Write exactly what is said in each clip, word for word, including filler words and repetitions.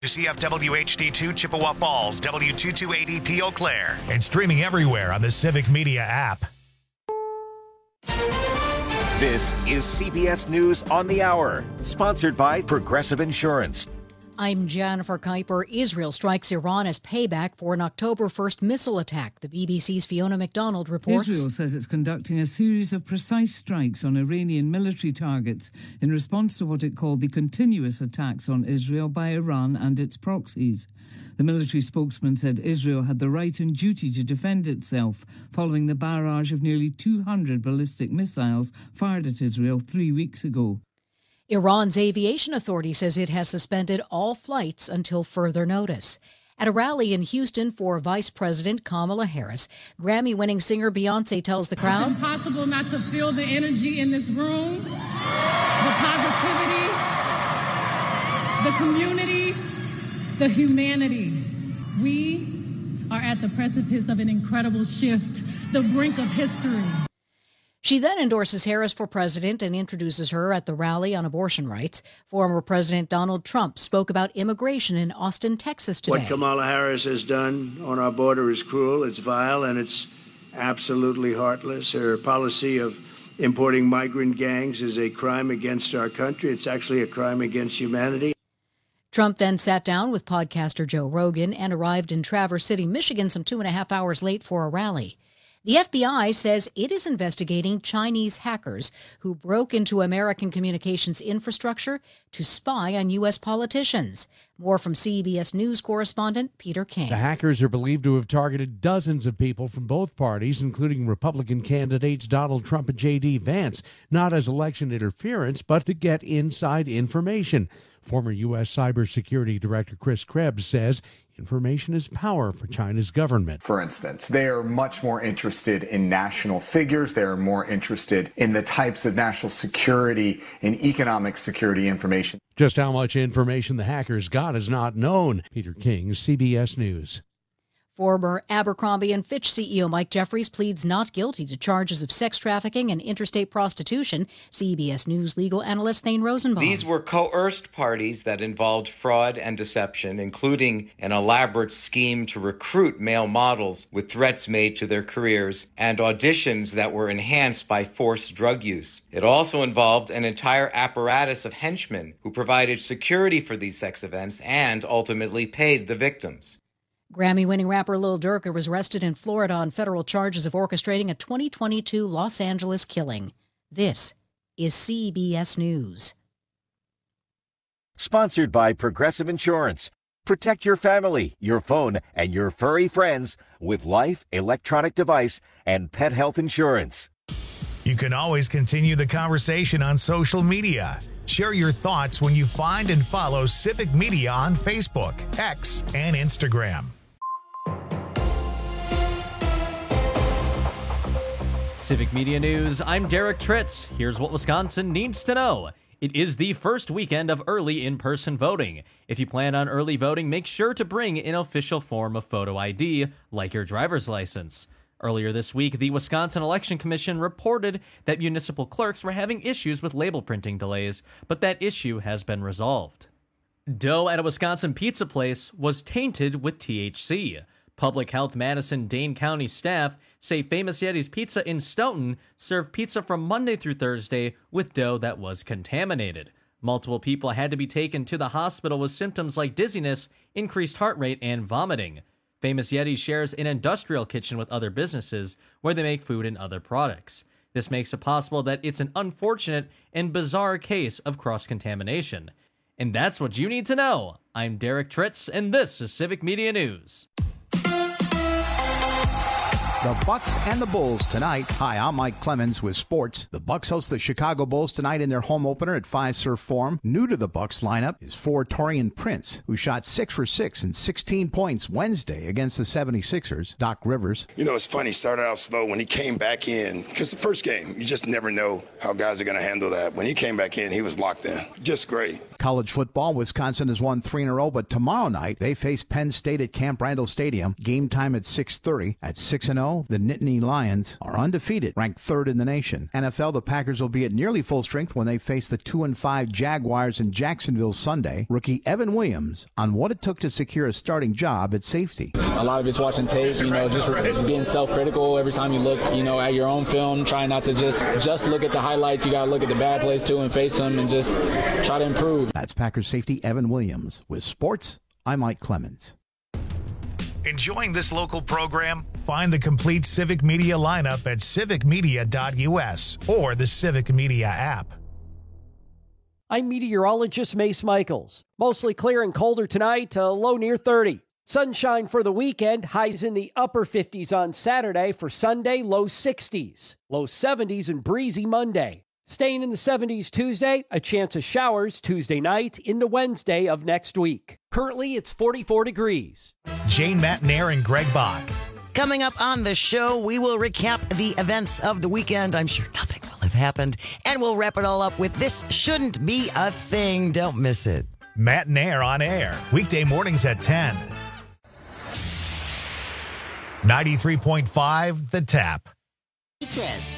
C F W H D two Chippewa Falls, W two two eight E P Eau Claire, and streaming everywhere on the Civic Media app. This is C B S News on the Hour, sponsored by Progressive Insurance. I'm Jennifer Kuiper. Israel strikes Iran as payback for an October first missile attack. The B B C's Fiona MacDonald reports. Israel says it's conducting a series of precise strikes on Iranian military targets in response to what it called the continuous attacks on Israel by Iran and its proxies. The military spokesman said Israel had the right and duty to defend itself following the barrage of nearly two hundred ballistic missiles fired at Israel three weeks ago. Iran's aviation authority says it has suspended all flights until further notice. At a rally in Houston for Vice President Kamala Harris, Grammy-winning singer Beyoncé tells the crowd, "It's impossible not to feel the energy in this room, the positivity, the community, the humanity. We are at the precipice of an incredible shift, the brink of history." She then endorses Harris for president and introduces her at the rally on abortion rights. Former President Donald Trump spoke about immigration in Austin, Texas today. What Kamala Harris has done on our border is cruel, it's vile, and it's absolutely heartless. Her policy of importing migrant gangs is a crime against our country. It's actually a crime against humanity. Trump then sat down with podcaster Joe Rogan and arrived in Traverse City, Michigan, some two and a half hours late for a rally. The F B I says it is investigating Chinese hackers who broke into American communications infrastructure to spy on U S politicians. More from C B S News correspondent Peter King. The hackers are believed to have targeted dozens of people from both parties, including Republican candidates Donald Trump and J D Vance, not as election interference, but to get inside information. Former U S Cybersecurity Director Chris Krebs says information is power for China's government. For instance, they are much more interested in national figures. They are more interested in the types of national security and economic security information. Just how much information the hackers got is not known. Peter King, C B S News. Former Abercrombie and Fitch C E O Mike Jeffries pleads not guilty to charges of sex trafficking and interstate prostitution. C B S News legal analyst Thane Rosenbaum. These were coerced parties that involved fraud and deception, including an elaborate scheme to recruit male models with threats made to their careers and auditions that were enhanced by forced drug use. It also involved an entire apparatus of henchmen who provided security for these sex events and ultimately paid the victims. Grammy-winning rapper Lil Durk was arrested in Florida on federal charges of orchestrating a twenty twenty-two Los Angeles killing. This is C B S News. Sponsored by Progressive Insurance. Protect your family, your phone, and your furry friends with life, electronic device, and pet health insurance. You can always continue the conversation on social media. Share your thoughts when you find and follow Civic Media on Facebook, X, and Instagram. Civic Media News, I'm Derek Tritz. Here's what Wisconsin needs to know. It is the first weekend of early in-person voting. If you plan on early voting, make sure to bring an official form of photo I D, like your driver's license. Earlier this week, the Wisconsin Election Commission reported that municipal clerks were having issues with label printing delays, but that issue has been resolved. Dough at a Wisconsin pizza place was tainted with T H C. Public Health Madison-Dane County staff say Famous Yeti's Pizza in Stoughton served pizza from Monday through Thursday with dough that was contaminated. Multiple people had to be taken to the hospital with symptoms like dizziness, increased heart rate, and vomiting. Famous Yeti shares an industrial kitchen with other businesses where they make food and other products. This makes it possible that it's an unfortunate and bizarre case of cross-contamination. And that's what you need to know. I'm Derek Tritz, and this is Civic Media News. The Bucks and the Bulls tonight. Hi, I'm Mike Clemens with sports. The Bucks host the Chicago Bulls tonight in their home opener at Fiserv Forum. New to the Bucks lineup is forward Taurean Prince, who shot six for six and sixteen points Wednesday against the seventy-sixers. Doc Rivers. You know, it's funny. He started out slow. When he came back in, because the first game, you just never know how guys are going to handle that. When he came back in, he was locked in. Just great. College football, Wisconsin has won three in a row, but tomorrow night they face Penn State at Camp Randall Stadium. Game time at six thirty. At six and oh. oh. The Nittany Lions are undefeated, ranked third in the nation. N F L, the Packers will be at nearly full strength when they face the two and five Jaguars in Jacksonville Sunday. Rookie Evan Williams on what it took to secure a starting job at safety. A lot of it's watching tape, you know, just being self-critical every time you look, you know, at your own film, trying not to just, just look at the highlights. You got to look at the bad plays, too, and face them and just try to improve. That's Packers safety Evan Williams. With sports, I'm Mike Clemens. Enjoying this local program? Find the complete Civic Media lineup at civic media dot u s or the Civic Media app. I'm meteorologist Mace Michaels. Mostly clear and colder tonight, a low near thirty. Sunshine for the weekend, highs in the upper fifties on Saturday. For Sunday, low sixties. Low seventies and breezy Monday. Staying in the seventies Tuesday, a chance of showers Tuesday night into Wednesday of next week. Currently, it's forty-four degrees. Jane Matnair and Greg Bach. Coming up on the show, we will recap the events of the weekend. I'm sure nothing will have happened. And we'll wrap it all up with This Shouldn't Be a Thing. Don't miss it. Matnair on air, weekday mornings at ten. ninety-three point five, The Tap. Yes.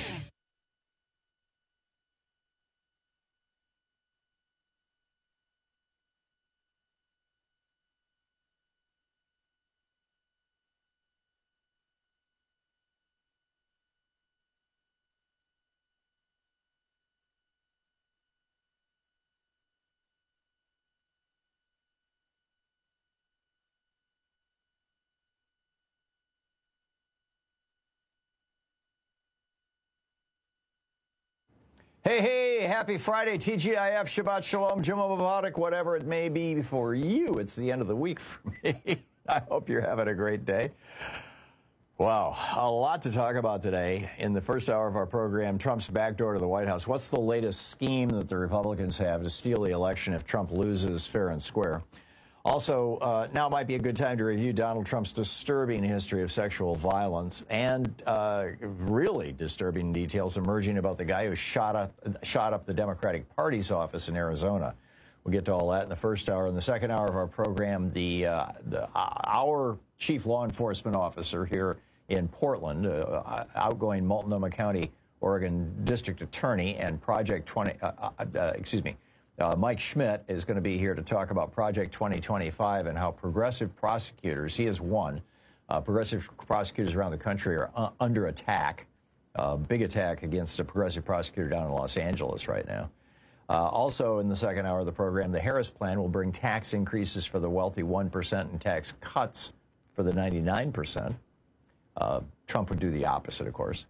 Hey, hey, happy Friday, T G I F, Shabbat Shalom, Juma Mubarak, whatever it may be for you. It's the end of the week for me. I hope you're having a great day. Wow, a lot to talk about today. In the first hour of our program, Trump's backdoor to the White House. What's the latest scheme that the Republicans have to steal the election if Trump loses fair and square? Also, uh, now might be a good time to review Donald Trump's disturbing history of sexual violence and uh, really disturbing details emerging about the guy who shot up, shot up the Democratic Party's office in Arizona. We'll get to all that in the first hour. In the second hour of our program, the, uh, the uh, our chief law enforcement officer here in Portland, uh, outgoing Multnomah County, Oregon District Attorney, and Project twenty, uh, uh, excuse me, Uh, Mike Schmidt is going to be here to talk about Project twenty twenty-five and how progressive prosecutors, he is one, uh, progressive prosecutors around the country are uh, under attack, uh, big attack against a progressive prosecutor down in Los Angeles right now. Uh, also in the second hour of the program, the Harris Plan will bring tax increases for the wealthy one percent and tax cuts for the ninety-nine percent. Uh, Trump would do the opposite, of course.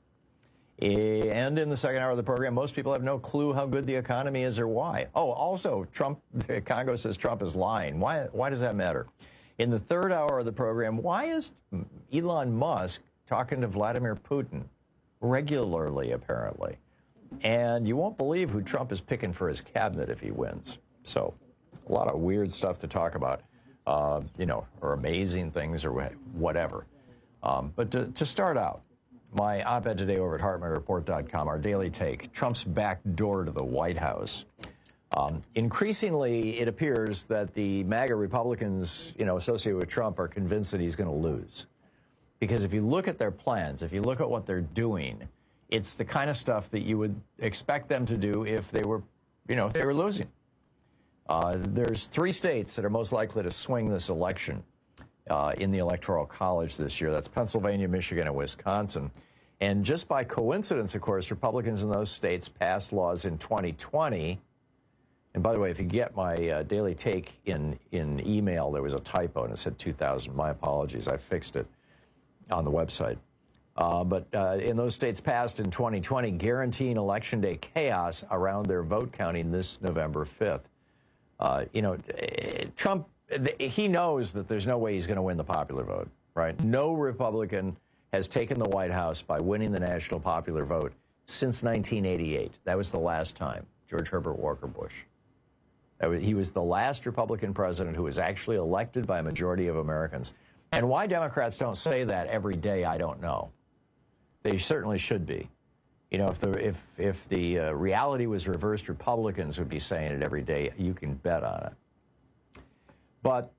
And in the second hour of the program, most people have no clue how good the economy is or why. Oh, also, Trump, Congo says Trump is lying. Why, why does that matter? In the third hour of the program, why is Elon Musk talking to Vladimir Putin regularly, apparently? And you won't believe who Trump is picking for his cabinet if he wins. So a lot of weird stuff to talk about, uh, you know, or amazing things or whatever. Um, but to, to start out, my op-ed today over at Hartman Report dot com, our daily take, Trump's back door to the White House. Um, increasingly, it appears that the MAGA Republicans, you know, associated with Trump are convinced that he's going to lose. Because if you look at their plans, if you look at what they're doing, it's the kind of stuff that you would expect them to do if they were, you know, if they were losing. Uh, there's three states that are most likely to swing this election Uh, in the Electoral College this year. That's Pennsylvania, Michigan, and Wisconsin. And just by coincidence, of course, Republicans in those states passed laws in twenty twenty. And by the way, if you get my uh, daily take in, in email, there was a typo and it said two thousand. My apologies. I fixed it on the website. Uh, but uh, in those states passed in twenty twenty, guaranteeing Election Day chaos around their vote counting this November fifth. Uh, you know, Trump, he knows that there's no way he's going to win the popular vote, right? No Republican has taken the White House by winning the national popular vote since nineteen eighty-eight. That was the last time, George Herbert Walker Bush. That was, he was the last Republican president who was actually elected by a majority of Americans. And why Democrats don't say that every day, I don't know. They certainly should be. You know, if the, if, if the uh, reality was reversed, Republicans would be saying it every day. You can bet on it. But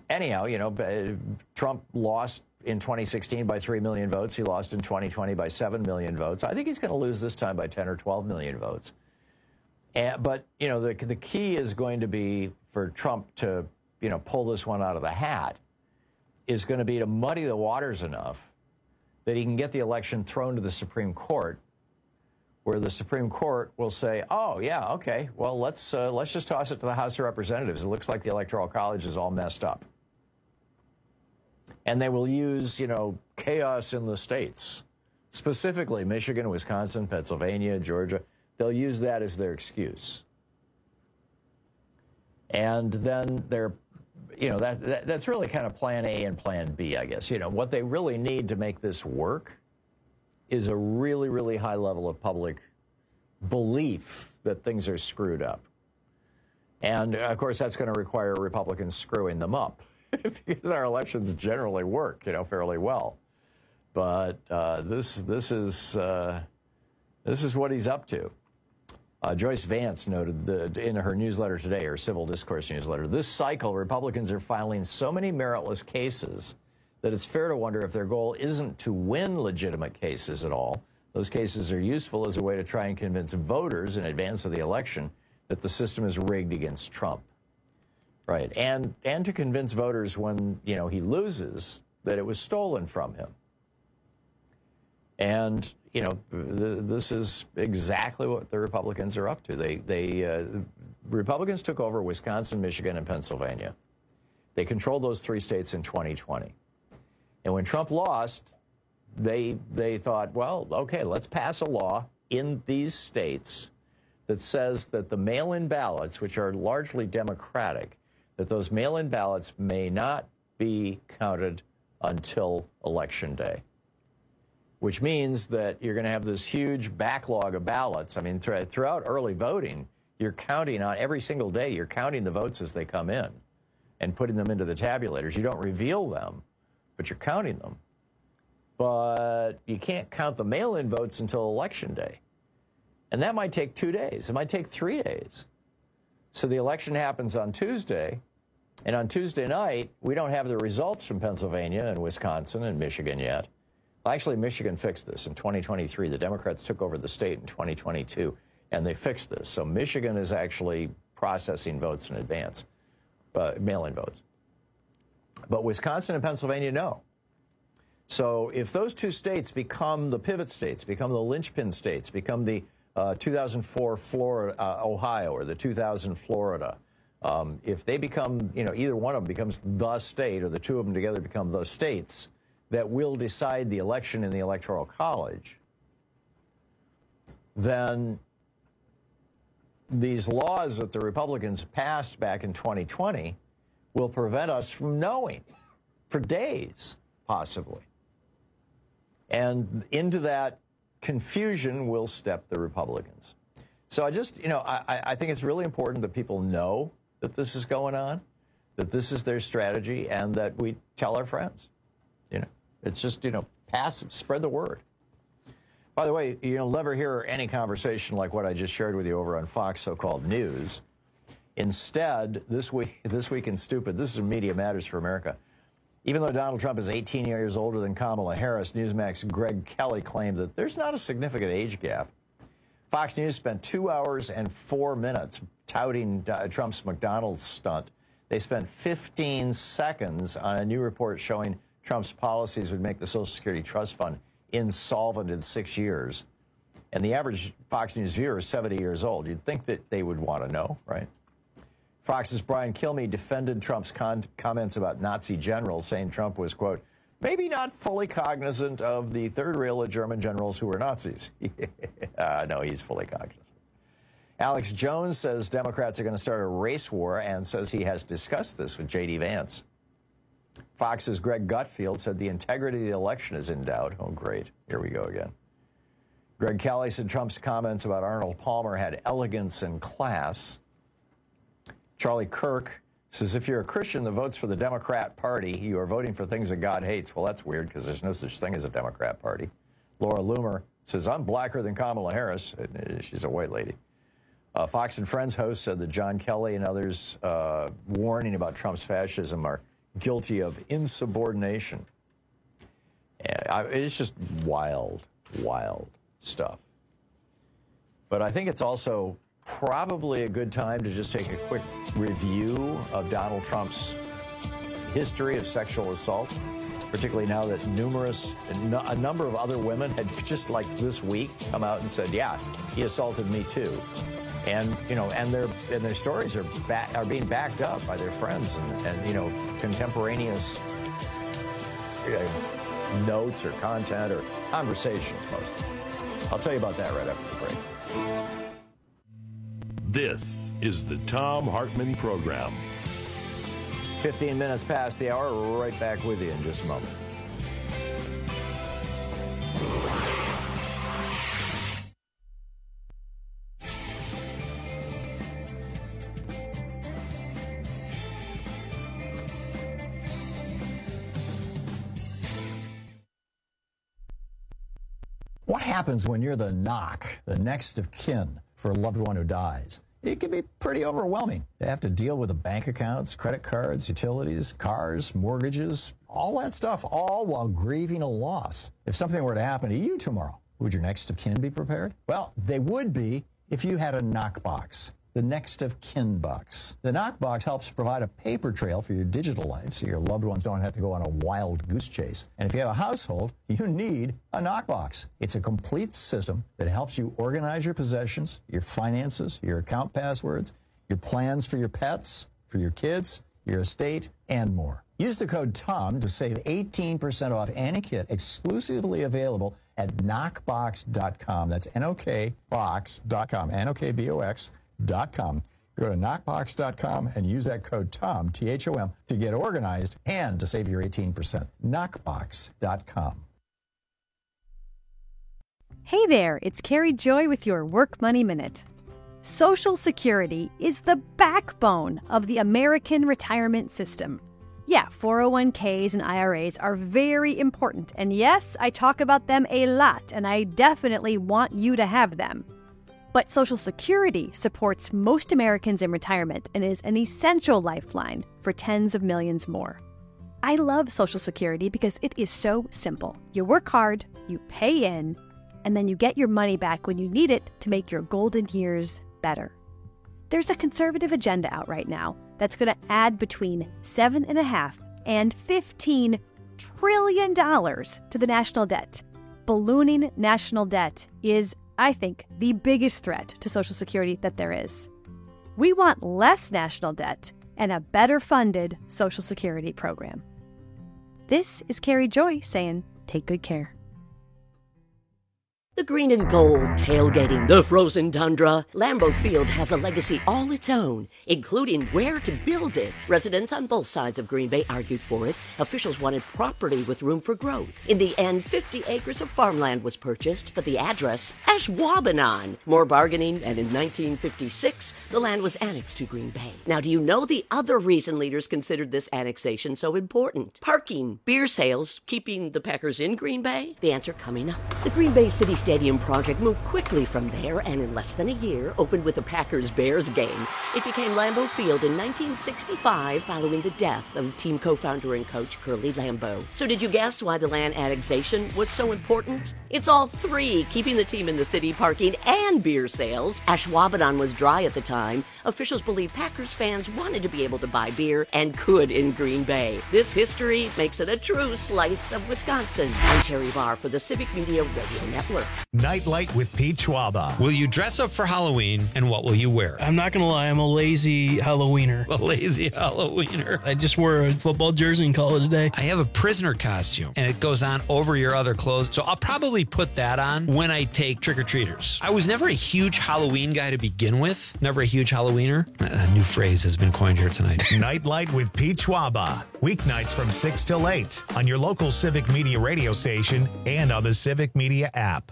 anyhow, you know, Trump lost in twenty sixteen by three million votes. He lost in twenty twenty by seven million votes. I think he's going to lose this time by ten or twelve million votes. And, but, you know, the, the key is going to be for Trump to, you know, pull this one out of the hat is going to be to muddy the waters enough that he can get the election thrown to the Supreme Court, where the Supreme Court will say, oh, yeah, okay, well, let's uh, let's just toss it to the House of Representatives. It looks like the Electoral College is all messed up. And they will use, you know, chaos in the states, specifically Michigan, Wisconsin, Pennsylvania, Georgia. They'll use that as their excuse. And then they're, you know, that, that that's really kind of plan A and plan B, I guess. You know, what they really need to make this work is a really, really high level of public belief that things are screwed up. And, of course, that's going to require Republicans screwing them up because our elections generally work, you know, fairly well. But uh, this this is uh, this is what he's up to. Uh, Joyce Vance noted the, in her newsletter today, her Civil Discourse newsletter, this cycle, Republicans are filing so many meritless cases that it's fair to wonder if their goal isn't to win legitimate cases at all. Those cases are useful as a way to try and convince voters in advance of the election that the system is rigged against Trump. Right. And and to convince voters when, you know, he loses that it was stolen from him. And, you know, th- this is exactly what the Republicans are up to. They, they, uh, Republicans took over Wisconsin, Michigan, and Pennsylvania. They controlled those three states in twenty twenty. And when Trump lost, they, they thought, well, okay, let's pass a law in these states that says that the mail-in ballots, which are largely Democratic, that those mail-in ballots may not be counted until Election Day. Which means that you're going to have this huge backlog of ballots. I mean, th- throughout early voting, you're counting on every single day, you're counting the votes as they come in and putting them into the tabulators. You don't reveal them, but you're counting them. But you can't count the mail-in votes until Election Day. And that might take two days. It might take three days. So the election happens on Tuesday, and on Tuesday night, we don't have the results from Pennsylvania and Wisconsin and Michigan yet. Actually, Michigan fixed this in twenty twenty-three. The Democrats took over the state in twenty twenty-two, and they fixed this. So Michigan is actually processing votes in advance, uh, mail-in votes. But Wisconsin and Pennsylvania, no. So if those two states become the pivot states, become the linchpin states, become the uh, two thousand four Florida, uh, Ohio, or the two thousand Florida, um, if they become, you know, either one of them becomes the state, or the two of them together become the states that will decide the election in the Electoral College, then these laws that the Republicans passed back in twenty twenty will prevent us from knowing for days, possibly. And into that confusion will step the Republicans. So I just, you know, I, I think it's really important that people know that this is going on, that this is their strategy, and that we tell our friends. You know, it's just, you know, pass, spread the word. By the way, you'll never hear any conversation like what I just shared with you over on Fox so-called News. Instead, this week, this week in Stupid, this is Media Matters for America. Even though Donald Trump is eighteen years older than Kamala Harris, Newsmax's Greg Kelly claimed that there's not a significant age gap. Fox News spent two hours and four minutes touting uh, Trump's McDonald's stunt. They spent fifteen seconds on a new report showing Trump's policies would make the Social Security Trust Fund insolvent in six years. And the average Fox News viewer is seventy years old. You'd think that they would want to know, right? Fox's Brian Kilmeade defended Trump's con- comments about Nazi generals, saying Trump was, quote, maybe not fully cognizant of the third rail of German generals who were Nazis. uh, no, he's fully cognizant. Alex Jones says Democrats are going to start a race war and says he has discussed this with J D Vance. Fox's Greg Gutfeld said the integrity of the election is in doubt. Oh, great. Here we go again. Greg Kelly said Trump's comments about Arnold Palmer had elegance and class. Charlie Kirk says if you're a Christian that votes for the Democrat Party, you are voting for things that God hates. Well, that's weird because there's no such thing as a Democrat Party. Laura Loomer says, I'm blacker than Kamala Harris. She's a white lady. Uh, Fox and Friends host said that John Kelly and others uh, warning about Trump's fascism are guilty of insubordination. It's just wild, wild stuff. But I think it's also probably a good time to just take a quick review of Donald Trump's history of sexual assault, particularly now that numerous, a number of other women had just like this week come out and said, yeah, he assaulted me too. And, you know, and their and their stories are back, are being backed up by their friends and, and you know, contemporaneous you know, notes or content or conversations mostly. I'll tell you about that right after the break. This is the Thom Hartmann Program. fifteen minutes past the hour. We're right back with you in just a moment. What happens when you're the knock, the next of kin for a loved one who dies? It can be pretty overwhelming. They have to deal with the bank accounts, credit cards, utilities, cars, mortgages, all that stuff, all while grieving a loss. If something were to happen to you tomorrow, would your next of kin be prepared? Well, they would be if you had a knockbox, the next of kin box. The knockbox helps provide a paper trail for your digital life so your loved ones don't have to go on a wild goose chase. And if you have a household, you need a knockbox. It's a complete system that helps you organize your possessions, your finances, your account passwords, your plans for your pets, for your kids, your estate, and more. Use the code TOM to save eighteen percent off any kit exclusively available at knockbox dot com. That's N O K box dot com, N O K B O X dot com. Go to knockbox dot com and use that code TOM, T H O M, to get organized and to save your eighteen percent. knockbox dot com. Hey there, it's Carrie Joy with your Work Money Minute. Social Security is the backbone of the American retirement system. Yeah, four oh one k's and I R As are very important, and yes, I talk about them a lot, and I definitely want you to have them. But Social Security supports most Americans in retirement and is an essential lifeline for tens of millions more. I love Social Security because it is so simple. You work hard, you pay in, and then you get your money back when you need it to make your golden years better. There's a conservative agenda out right now that's going to add between seven and a half and fifteen trillion dollars to the national debt. Ballooning national debt is, I think, the biggest threat to Social Security that there is. We want less national debt and a better funded Social Security program. This is Carrie Joy saying, take good care. The green and gold tailgating the frozen tundra. Lambeau Field has a legacy all its own, including where to build it. Residents on both sides of Green Bay argued for it. Officials wanted property with room for growth. In the end, fifty acres of farmland was purchased, but the address, Ashwaubenon. More bargaining, and in nineteen fifty-six, the land was annexed to Green Bay. Now, do you know the other reason leaders considered this annexation so important? Parking, beer sales, keeping the Packers in Green Bay? The answer coming up. The Green Bay City Stadium project moved quickly from there and in less than a year opened with a Packers-Bears game. It became Lambeau Field in nineteen sixty-five following the death of team co-founder and coach Curly Lambeau. So did you guess why the land annexation was so important? It's all three, keeping the team in the city, parking, and beer sales. Ashwaubenon was dry at the time. Officials believe Packers fans wanted to be able to buy beer and could in Green Bay. This history makes it a true slice of Wisconsin. I'm Terry Barr for the Civic Media Radio Network. Nightlight with Pete Schwaba. Will you dress up for Halloween, and what will you wear? I'm not going to lie, I'm a lazy Halloweener. A lazy Halloweener. I just wear a football jersey and call it a day. I have a prisoner costume, and it goes on over your other clothes, so I'll probably put that on when I take trick-or-treaters. I was never a huge Halloween guy to begin with. Never a huge Halloweener. A new phrase has been coined here tonight. Nightlight with Pete Schwaba. Weeknights from six till eight on your local Civic Media radio station and on the Civic Media app.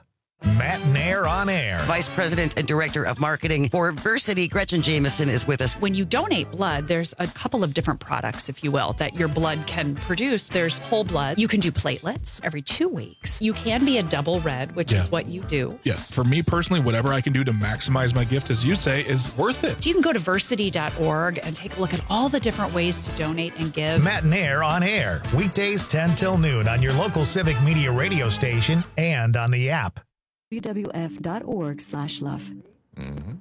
Matt Nair on air. Vice President and Director of Marketing for Versity, Gretchen Jameson, is with us. When you donate blood, there's a couple of different products, if you will, that your blood can produce. There's whole blood. You can do platelets every two weeks. You can be a double red, which Yeah. is what you do. Yes. For me personally, whatever I can do to maximize my gift, as you say, is worth it. So you can go to versity dot org and take a look at all the different ways to donate and give. Matt Nair on air. Weekdays ten till noon on your local Civic Media radio station and on the app. W W F dot org slash love. Mm-hmm.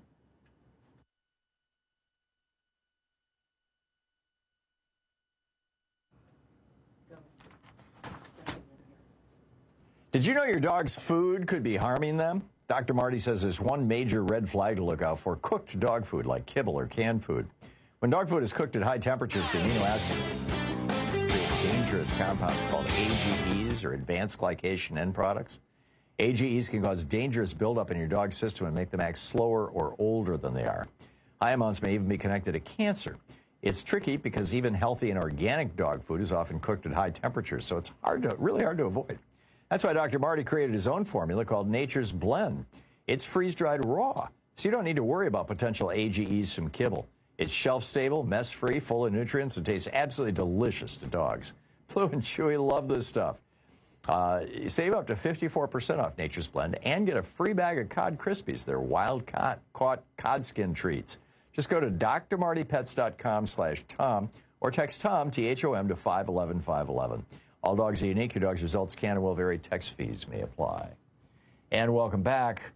Did you know your dog's food could be harming them? Doctor Marty says there's one major red flag to look out for: cooked dog food like kibble or canned food. When dog food is cooked at high temperatures, the amino acids create dangerous compounds called A G Es, or advanced glycation end products. A G Es can cause dangerous buildup in your dog's system and make them act slower or older than they are. High amounts may even be connected to cancer. It's tricky because even healthy and organic dog food is often cooked at high temperatures, so it's hard to, really hard to avoid. That's why Doctor Marty created his own formula called Nature's Blend. It's freeze-dried raw, so you don't need to worry about potential A G Es from kibble. It's shelf-stable, mess-free, full of nutrients, and tastes absolutely delicious to dogs. Blue and Chewy love this stuff. Uh, save up to fifty-four percent off Nature's Blend and get a free bag of Cod Krispies. They're wild caught, caught cod skin treats. Just go to D R marty pets dot com slash Tom or text Tom, T H O M, to five one one five one one. All dogs are unique. Your dog's results can and will vary. Text fees may apply. And welcome back.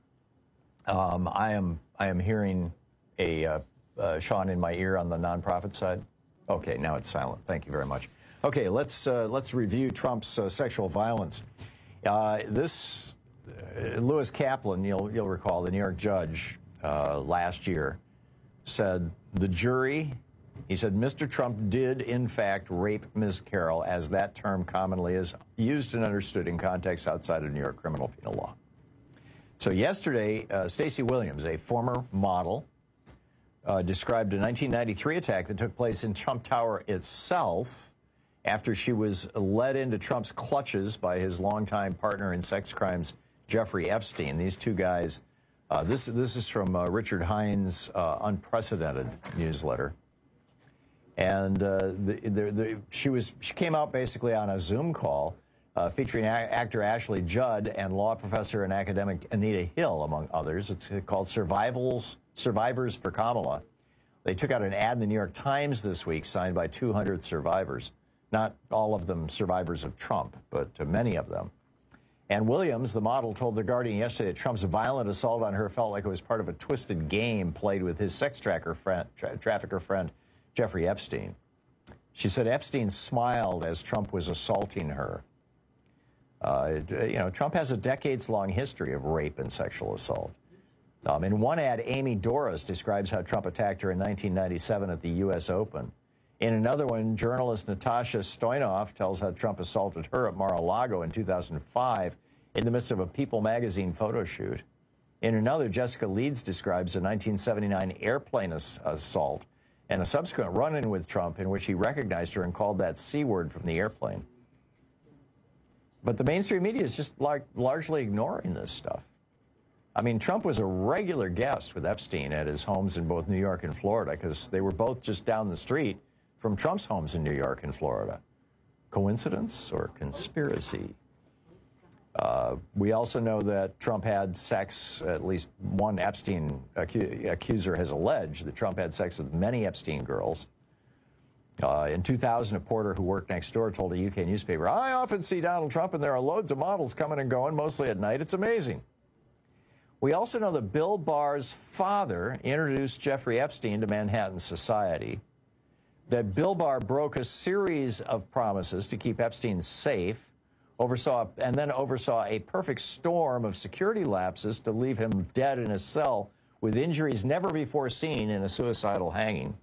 Um, I am I am hearing a uh, uh, Sean in my ear on the nonprofit side. Okay, now it's silent. Thank you very much. Okay, let's uh, let's review Trump's uh, sexual violence. Uh, this uh, Lewis Kaplan, you'll you'll recall, the New York judge uh, last year said the jury. He said Mister Trump did in fact rape Miz Carroll, as that term commonly is used and understood in context outside of New York criminal penal law. So yesterday, uh, Stacey Williams, a former model, uh, described a nineteen ninety-three attack that took place in Trump Tower itself, after she was led into Trump's clutches by his longtime partner in sex crimes, Jeffrey Epstein. These two guys, uh, this, this is from uh, Richard Hines' uh, Unprecedented newsletter. And uh, the, the, the, she, was, she came out basically on a Zoom call uh, featuring a- actor Ashley Judd and law professor and academic Anita Hill, among others. It's called Survivals, Survivors for Kamala. They took out an ad in the New York Times this week signed by two hundred survivors. Not all of them survivors of Trump, but uh, many of them. And Williams, the model, told The Guardian yesterday that Trump's violent assault on her felt like it was part of a twisted game played with his sex tracker friend, tra- trafficker friend, Jeffrey Epstein. She said Epstein smiled as Trump was assaulting her. Uh, you know, Trump has a decades-long history of rape and sexual assault. Um, in one ad, Amy Doris describes how Trump attacked her in nineteen ninety-seven at the U S Open. In another one, journalist Natasha Stoynoff tells how Trump assaulted her at Mar-a-Lago in two thousand five in the midst of a People magazine photo shoot. In another, Jessica Leeds describes a nineteen seventy-nine airplane ass- assault and a subsequent run-in with Trump in which he recognized her and called that C word from the airplane. But the mainstream media is just lar- largely ignoring this stuff. I mean, Trump was a regular guest with Epstein at his homes in both New York and Florida because they were both just down the street from Trump's homes in New York and Florida. Coincidence or conspiracy? Uh, we also know that Trump had sex, at least one Epstein acu- accuser has alleged that Trump had sex with many Epstein girls. Uh, in two thousand, a porter who worked next door told a U K newspaper, "I often see Donald Trump and there are loads of models coming and going, mostly at night. It's amazing." We also know that Bill Barr's father introduced Jeffrey Epstein to Manhattan society, that Bill Barr broke a series of promises to keep Epstein safe, oversaw and then oversaw a perfect storm of security lapses to leave him dead in his cell with injuries never before seen in a suicidal hanging.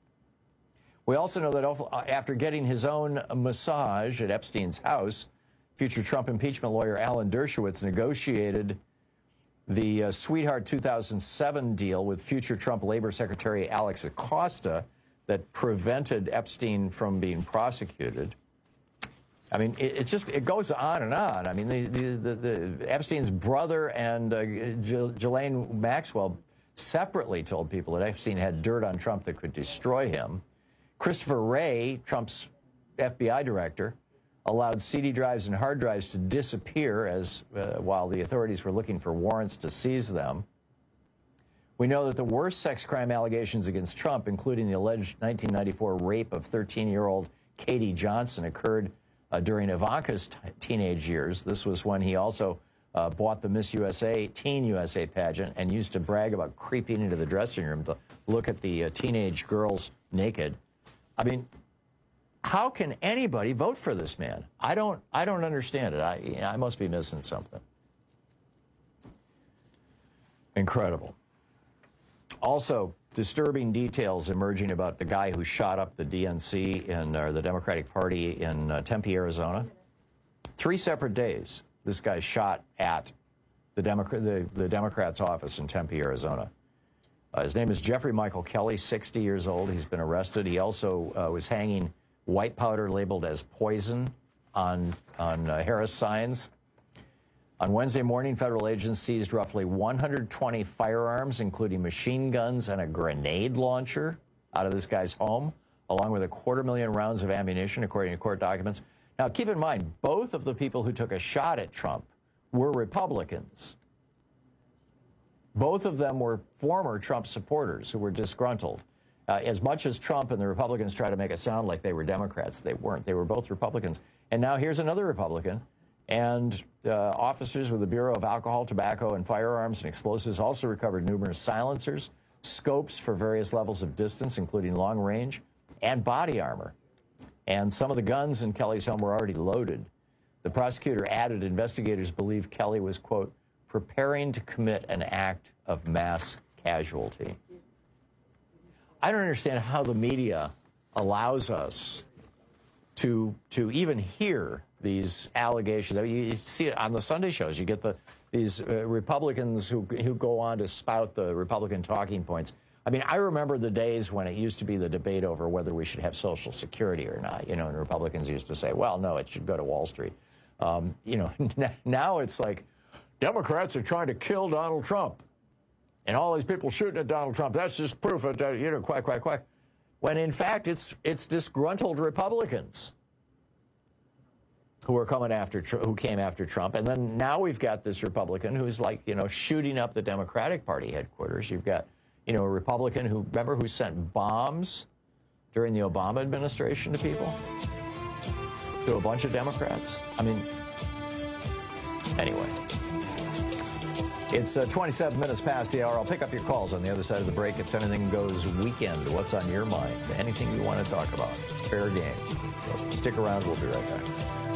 We also know that after getting his own massage at Epstein's house, future Trump impeachment lawyer Alan Dershowitz negotiated the uh, Sweetheart two thousand seven deal with future Trump Labor Secretary Alex Acosta that prevented Epstein from being prosecuted. I mean, it, it just it goes on and on. I mean, the, the, the, the Epstein's brother and uh, Ghislaine Maxwell separately told people that Epstein had dirt on Trump that could destroy him. Christopher Wray, Trump's F B I director, allowed C D drives and hard drives to disappear as uh, while the authorities were looking for warrants to seize them. We know that the worst sex crime allegations against Trump, including the alleged nineteen ninety-four rape of thirteen-year-old Katie Johnson, occurred uh, during Ivanka's t- teenage years. This was when he also uh, bought the Miss U S A, Teen U S A pageant and used to brag about creeping into the dressing room to look at the uh, teenage girls naked. I mean, how can anybody vote for this man? I don't, I don't understand it. I, I must be missing something. Incredible. Also, disturbing details emerging about the guy who shot up the D N C in or the Democratic Party in uh, Tempe, Arizona. Three separate days, this guy shot at the, Democrat, the, the Democrats' office in Tempe, Arizona. Uh, his name is Jeffrey Michael Kelly, sixty years old. He's been arrested. He also uh, was hanging white powder labeled as poison on, on uh, Harris signs. On Wednesday morning, federal agents seized roughly one hundred twenty firearms, including machine guns and a grenade launcher, out of this guy's home, along with a quarter million rounds of ammunition, according to court documents. Now, keep in mind, both of the people who took a shot at Trump were Republicans. Both of them were former Trump supporters who were disgruntled. Uh, as much as Trump and the Republicans try to make it sound like they were Democrats, they weren't. They were both Republicans. And now here's another Republican. And uh, officers with the Bureau of Alcohol, Tobacco, and Firearms and Explosives also recovered numerous silencers, scopes for various levels of distance, including long range, and body armor. And some of the guns in Kelly's home were already loaded. The prosecutor added investigators believe Kelly was, quote, preparing to commit an act of mass casualty. I don't understand how the media allows us to to even hear these allegations. I mean, you see it on the Sunday shows. You get the these uh, Republicans who who go on to spout the Republican talking points. I mean, I remember the days when it used to be the debate over whether we should have Social Security or not. You know, and Republicans used to say, well, no, it should go to Wall Street. Um, you know, now it's like Democrats are trying to kill Donald Trump. And all these people shooting at Donald Trump, that's just proof of, you know, quack, quack, quack. When in fact, it's it's disgruntled Republicans who are coming after, who came after Trump. And then now we've got this Republican who's like, you know, shooting up the Democratic Party headquarters. You've got, you know, a Republican who, remember, who sent bombs during the Obama administration to people? To a bunch of Democrats? I mean, anyway. It's uh, twenty-seven minutes past the hour. I'll pick up your calls on the other side of the break. It's Anything Goes Weekend. What's on your mind? Anything you want to talk about. It's fair game. So stick around. We'll be right back.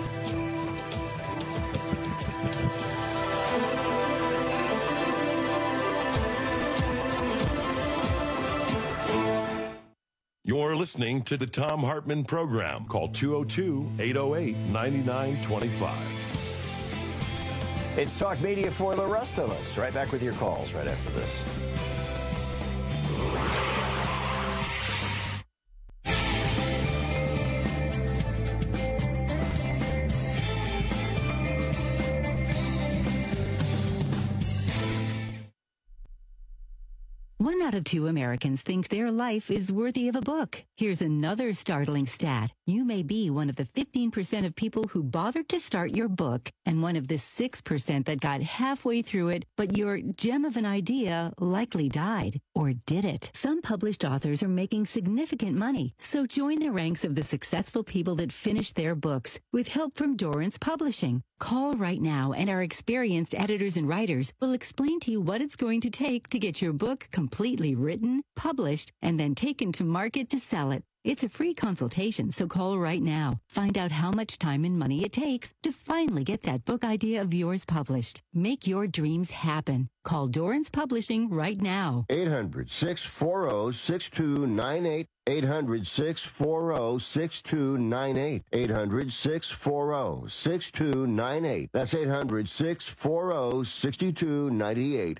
You're listening to the Thom Hartmann Program. Call two oh two, eight oh eight, nine nine two five. It's Talk Media for the rest of us. Right back with your calls right after this. One out of two Americans think their life is worthy of a book. Here's another startling stat. You may be one of the fifteen percent of people who bothered to start your book and one of the six percent that got halfway through it, but your gem of an idea likely died. Or did it? Some published authors are making significant money, so join the ranks of the successful people that finished their books with help from Dorrance Publishing. Call right now and our experienced editors and writers will explain to you what it's going to take to get your book completely written, published, and then taken to market to sell it. It's a free consultation, so call right now. Find out how much time and money it takes to finally get that book idea of yours published. Make your dreams happen. Call Dorrance Publishing right now. eight hundred, six four zero, six two nine eight. eight hundred, six four zero, six two nine eight. eight hundred, six four zero, six two nine eight. That's eight hundred, six four zero, six two nine eight.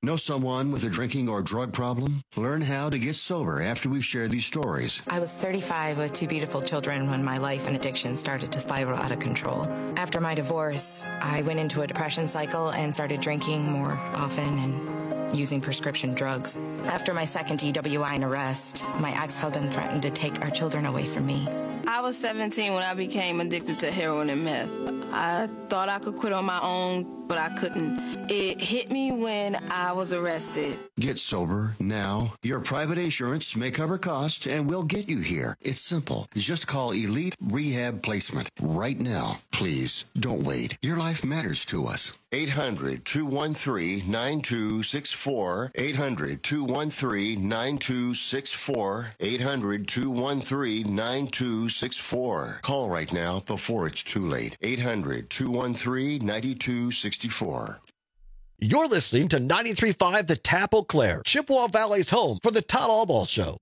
Know someone with a drinking or drug problem? Learn how to get sober after we share these stories. I was thirty-five with two beautiful children when my life and addiction started to spiral out of control. After my divorce, I went into a depression cycle and started drinking more often and using prescription drugs. After my second D W I and arrest, my ex-husband threatened to take our children away from me. I was seventeen when I became addicted to heroin and meth. I thought I could quit on my own, but I couldn't. It hit me when I was arrested. Get sober now. Your private insurance may cover costs and we'll get you here. It's simple. Just call Elite Rehab Placement right now. Please don't wait. Your life matters to us. eight hundred, two one three, nine two six four. eight hundred, two one three, nine two six four. eight hundred, two one three, nine two six four. Call right now before it's too late. eight hundred, two one three, nine two six four. You're listening to ninety-three point five The Tap Eau Claire, Chippewa Valley's home for the Todd Albaugh Show.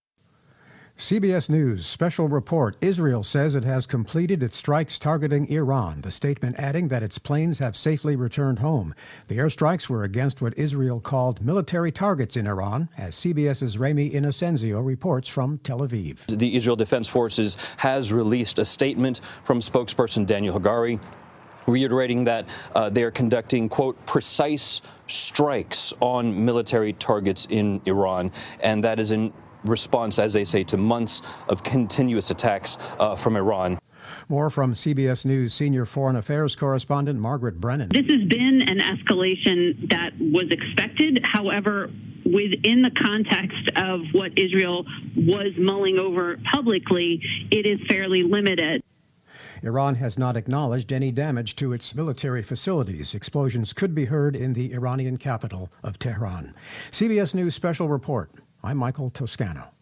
C B S News special report. Israel says it has completed its strikes targeting Iran, the statement adding that its planes have safely returned home. The airstrikes were against what Israel called military targets in Iran, as CBS's Rami Inocenzio reports from Tel Aviv. The Israel Defense Forces has released a statement from spokesperson Daniel Hagari, reiterating that uh, they are conducting, quote, precise strikes on military targets in Iran, and that is in response, as they say, to months of continuous attacks uh, from Iran. More from C B S News senior foreign affairs correspondent Margaret Brennan. This has been an escalation that was expected. However, within the context of what Israel was mulling over publicly, it is fairly limited. Iran has not acknowledged any damage to its military facilities. Explosions could be heard in the Iranian capital of Tehran. C B S News special report. I'm Michael Toscano.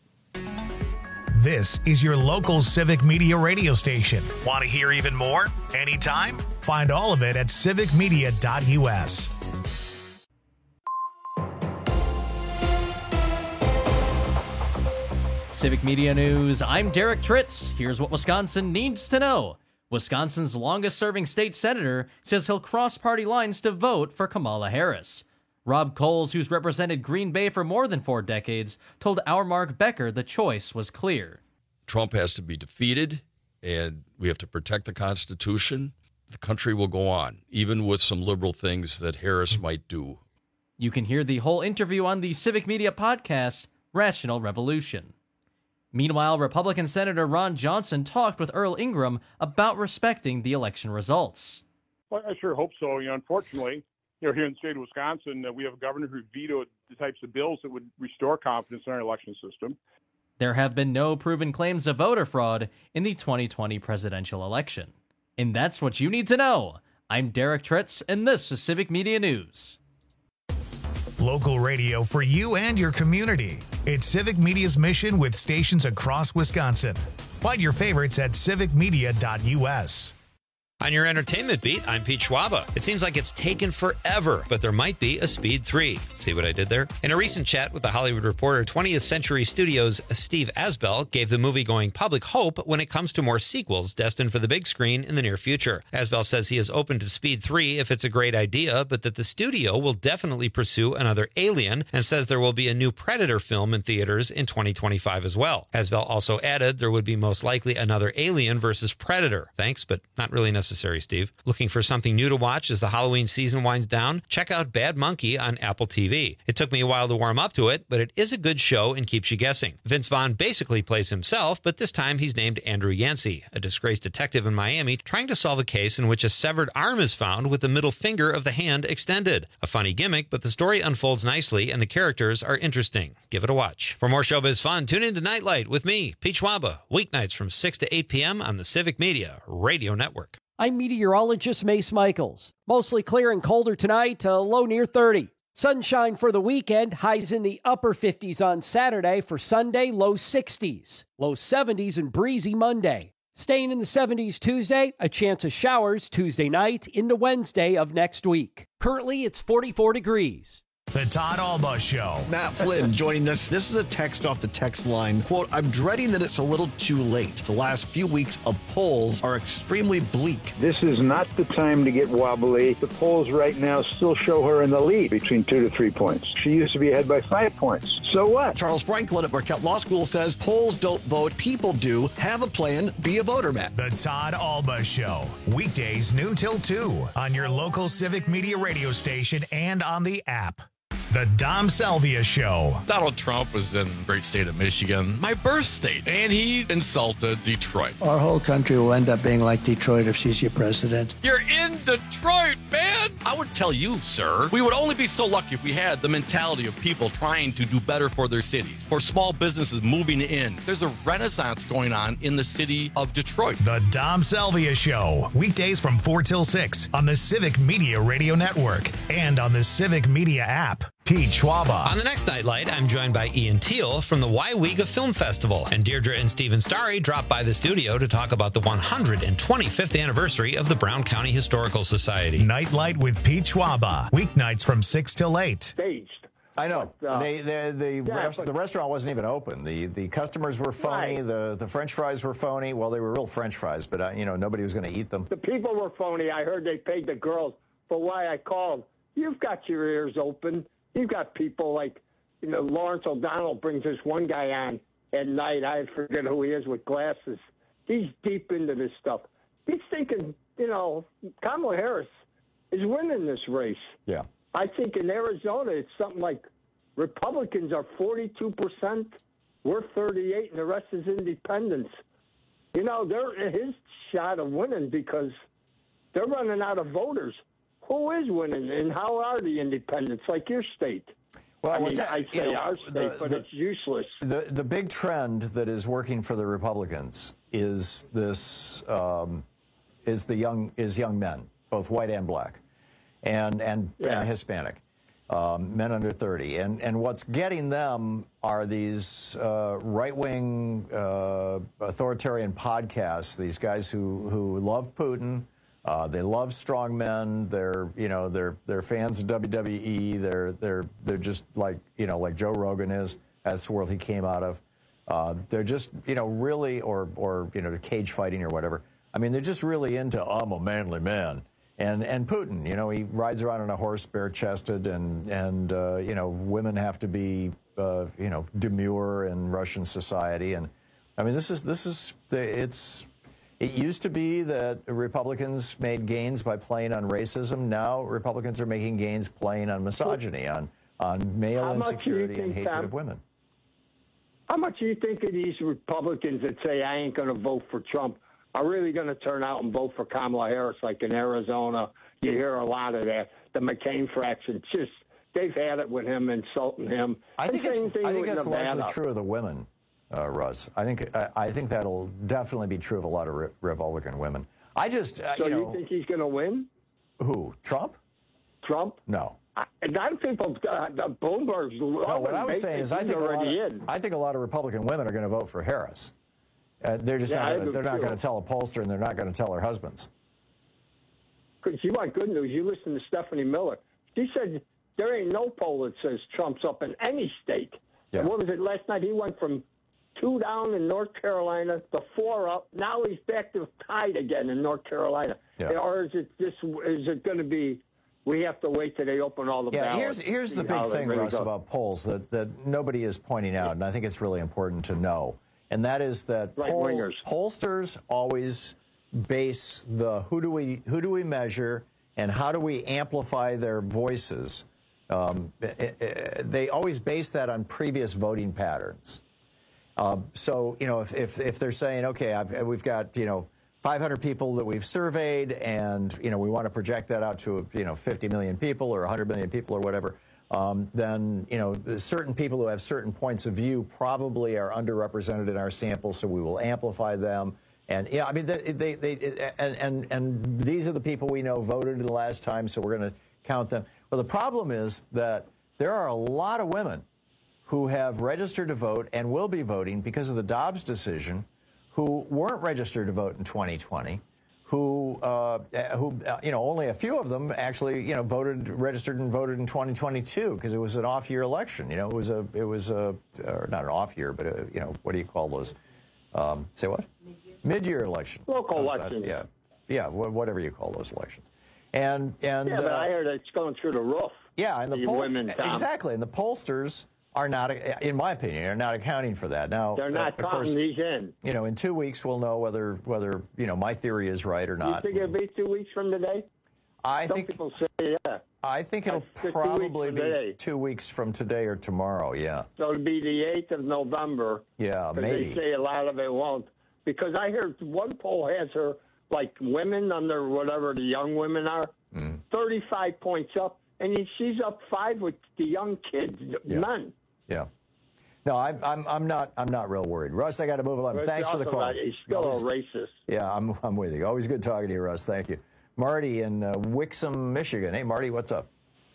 This is your local Civic Media radio station. Want to hear even more? Anytime? Find all of it at civic media dot u s. Civic Media News, I'm Derek Tritz. Here's what Wisconsin needs to know. Wisconsin's longest-serving state senator says he'll cross party lines to vote for Kamala Harris. Rob Coles, who's represented Green Bay for more than four decades, told our Mark Becker the choice was clear. Trump has to be defeated, and we have to protect the Constitution. The country will go on, even with some liberal things that Harris might do. You can hear the whole interview on the Civic Media podcast, Rational Revolution. Meanwhile, Republican Senator Ron Johnson talked with Earl Ingram about respecting the election results. Well, I sure hope so. You know, unfortunately, you know, here in the state of Wisconsin, uh, we have a governor who vetoed the types of bills that would restore confidence in our election system. There have been no proven claims of voter fraud in the twenty twenty presidential election. And that's what you need to know. I'm Derek Tritz, and this is Civic Media News. Local radio for you and your community. It's Civic Media's mission with stations across Wisconsin. Find your favorites at civic media dot u s. On your entertainment beat, I'm Pete Schwaba. It seems like it's taken forever, but there might be a Speed three. See what I did there? In a recent chat with The Hollywood Reporter, twentieth Century Studios' Steve Asbell gave the movie-going public hope when it comes to more sequels destined for the big screen in the near future. Asbell says he is open to Speed three if it's a great idea, but that the studio will definitely pursue another Alien, and says there will be a new Predator film in theaters in twenty twenty-five as well. Asbell also added there would be most likely another Alien versus Predator. Thanks, but not really necessary. Necessary, Steve. Looking for something new to watch as the Halloween season winds down? Check out Bad Monkey on Apple T V. It took me a while to warm up to it, but it is a good show and keeps you guessing. Vince Vaughn basically plays himself, but this time he's named Andrew Yancey, a disgraced detective in Miami trying to solve a case in which a severed arm is found with the middle finger of the hand extended. A funny gimmick, but the story unfolds nicely and the characters are interesting. Give it a watch. For more showbiz fun, tune in to Nightlight with me, Pete Schwaba, weeknights from six to eight p.m. on the Civic Media Radio Network. I'm meteorologist Mace Michaels. Mostly clear and colder tonight, a low near thirty. Sunshine for the weekend, highs in the upper fifties on Saturday. For Sunday, low sixties. Low seventies and breezy Monday. Staying in the seventies Tuesday, a chance of showers Tuesday night into Wednesday of next week. Currently, it's forty-four degrees. The Todd Alba Show. Matt Flynn joining us. This is a text off the text line. Quote, I'm dreading that it's a little too late. The last few weeks of polls are extremely bleak. This is not the time to get wobbly. The polls right now still show her in the lead between two to three points. She used to be ahead by five points. So what? Charles Franklin at Marquette Law School says polls don't vote, people do. Have a plan, be a voter, Matt. The Todd Alba Show. Weekdays noon till two on your local Civic Media radio station and on the app. The Dom Salvia Show. Donald Trump was in the great state of Michigan, my birth state, and he insulted Detroit. Our whole country will end up being like Detroit if she's your president. You're in Detroit, man! I would tell you, sir, we would only be so lucky if we had the mentality of people trying to do better for their cities, for small businesses moving in. There's a renaissance going on in the city of Detroit. The Dom Salvia Show. Weekdays from four till six on the Civic Media Radio Network and on the Civic Media app. Pete Schwaba. On the next Nightlight, I'm joined by Ian Teal from the Waiwiga Film Festival. And Deirdre and Stephen Starry drop by the studio to talk about the one hundred twenty-fifth anniversary of the Brown County Historical Society. Nightlight with Pete Schwaba. Weeknights from six till eight. Staged. I know. But, uh, they, they, the, yeah, rest, but, the restaurant wasn't even open. The the customers were phony. Right. The the French fries were phony. Well, they were real French fries, but uh, you know nobody was going to eat them. The people were phony. I heard they paid the girls for why I called. You've got your ears open. You've got people like, you know, Lawrence O'Donnell brings this one guy on at night. I forget who he is with glasses. He's deep into this stuff. He's thinking, you know, Kamala Harris is winning this race. Yeah. I think in Arizona it's something like Republicans are forty-two percent, we're thirty-eight, and the rest is independents. You know, they're his shot of winning because they're running out of voters. Who is winning, and how are the independents, like your state? Well, I mean, that, I say you know, our state, the, but the, it's useless. The the big trend that is working for the Republicans is this um, is the young is young men, both white and black, and and, Yeah. and Hispanic, um, men under thirty, and and what's getting them are these uh, right wing uh, authoritarian podcasts. These guys who who love Putin. Uh, they love strong men. They're, you know, they're they're fans of W W E. They're they're they're just like, you know, like Joe Rogan is. That's the world he came out of. Uh, they're just, you know, really, or or you know, cage fighting or whatever. I mean, they're just really into I'm a manly man. And and Putin, you know, he rides around on a horse, bare chested, and and uh, you know, women have to be, uh, you know, demure in Russian society. And I mean, this is this is it's. It used to be that Republicans made gains by playing on racism. Now Republicans are making gains playing on misogyny, on on male How much do you insecurity and think, hatred Tom? of women. How much do you think of these Republicans that say, I ain't going to vote for Trump, are really going to turn out and vote for Kamala Harris, like in Arizona? You hear a lot of that. The McCain fraction, just, they've had it with him, insulting him. I think The it's, same thing I think with that's largely Nevada. true of the women, uh, Russ. I think I, I think that'll definitely be true of a lot of re- Republican women. I just, uh, So you you, know, think he's going to win? who? Trump? Trump? No. I, a lot of people, uh, Bloomberg's. No, what I was saying is I think, a lot already of, in. I think a lot of Republican women are going to vote for Harris. Uh, they're just Yeah, I not gonna, do they're not too. going to tell a pollster, and they're not going to tell their husbands. Because you want good news. You listen to Stephanie Miller. She said there ain't no poll that says Trump's up in any state. Yeah. And what was it last night? He went from two down in North Carolina to four up. Now he's back to tied again in North Carolina. Yeah. Or is it just is it going to be? We have to wait till they open all the Yeah, ballots. here's here's the see big how they thing, really Russ, go. about polls that, that nobody is pointing out, and I think it's really important to know, and that is that poll, Right-wingers. pollsters always base the who do we who do we measure and how do we amplify their voices. Um, eh, eh, they always base that on previous voting patterns. Uh, so you know, if, if if they're saying, okay, I've, we've got you know five hundred people that we've surveyed, and you know we want to project that out to you know fifty million people or one hundred million people or whatever, um, then you know certain people who have certain points of view probably are underrepresented in our sample, so we will amplify them. And yeah, I mean they they, they and, and and these are the people we know voted the last time, so we're going to count them. Well, the problem is that there are a lot of women who have registered to vote and will be voting because of the Dobbs decision, who weren't registered to vote in twenty twenty, who, uh, who, uh, you know, only a few of them actually, you know, voted, registered and voted in twenty twenty-two because it was an off-year election. You know, it was a, it was a, or not an off-year, but a, you know, what do you call those? Um, say what? Mid-year, Mid-year election. Local election. Yeah, yeah, wh- whatever you call those elections. And and yeah, but uh, I heard it's going through the roof. Yeah, and the, the pollst- women, Tom. exactly, and the pollsters are not, in my opinion, are not accounting for that. Now They're not uh, of course, counting these in. You know, in two weeks we'll know whether whether you know my theory is right or not. You think it'll be two weeks from today? I Some think people say yeah. I think it'll That's probably two be today. two weeks from today or tomorrow. Yeah. So it'll be the eighth of November. Yeah, 'cause maybe. They say a lot of it won't. Because I heard one poll has her, like, women under whatever the young women are, mm. thirty-five points up, and she's up five with the young kids, Yeah. none. Yeah. No, I'm I'm I'm not I'm not real worried. Russ, I got to move along. But Thanks for the also call. not- He's still Always- a racist. Yeah, I'm I'm with you. Always good talking to you, Russ. Thank you. Marty in uh, Wixom, Michigan. Hey, Marty, what's up?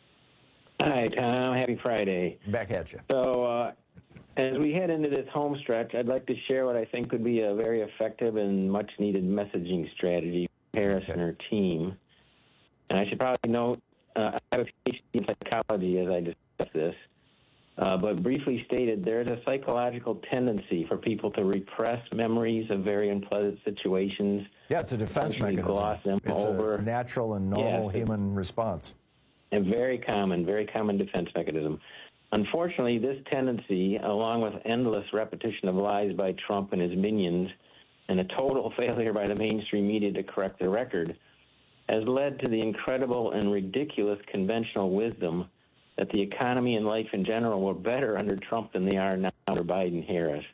Hi, Tom. Happy Friday. Back at you. So, uh, as we head into this home stretch, I'd like to share what I think would be a very effective and much-needed messaging strategy for Harris and her team. And I should probably note, uh, I have a P H D in psychology as I discuss this. Uh, but briefly stated, there is a psychological tendency for people to repress memories of very unpleasant situations. Yeah, it's a defense essentially mechanism. Gloss them It's over. a natural and normal Yes, human response. A very common, very common defense mechanism. Unfortunately, this tendency, along with endless repetition of lies by Trump and his minions, and a total failure by the mainstream media to correct the record, has led to the incredible and ridiculous conventional wisdom that the economy and life in general were better under Trump than they are now under Biden-Harris.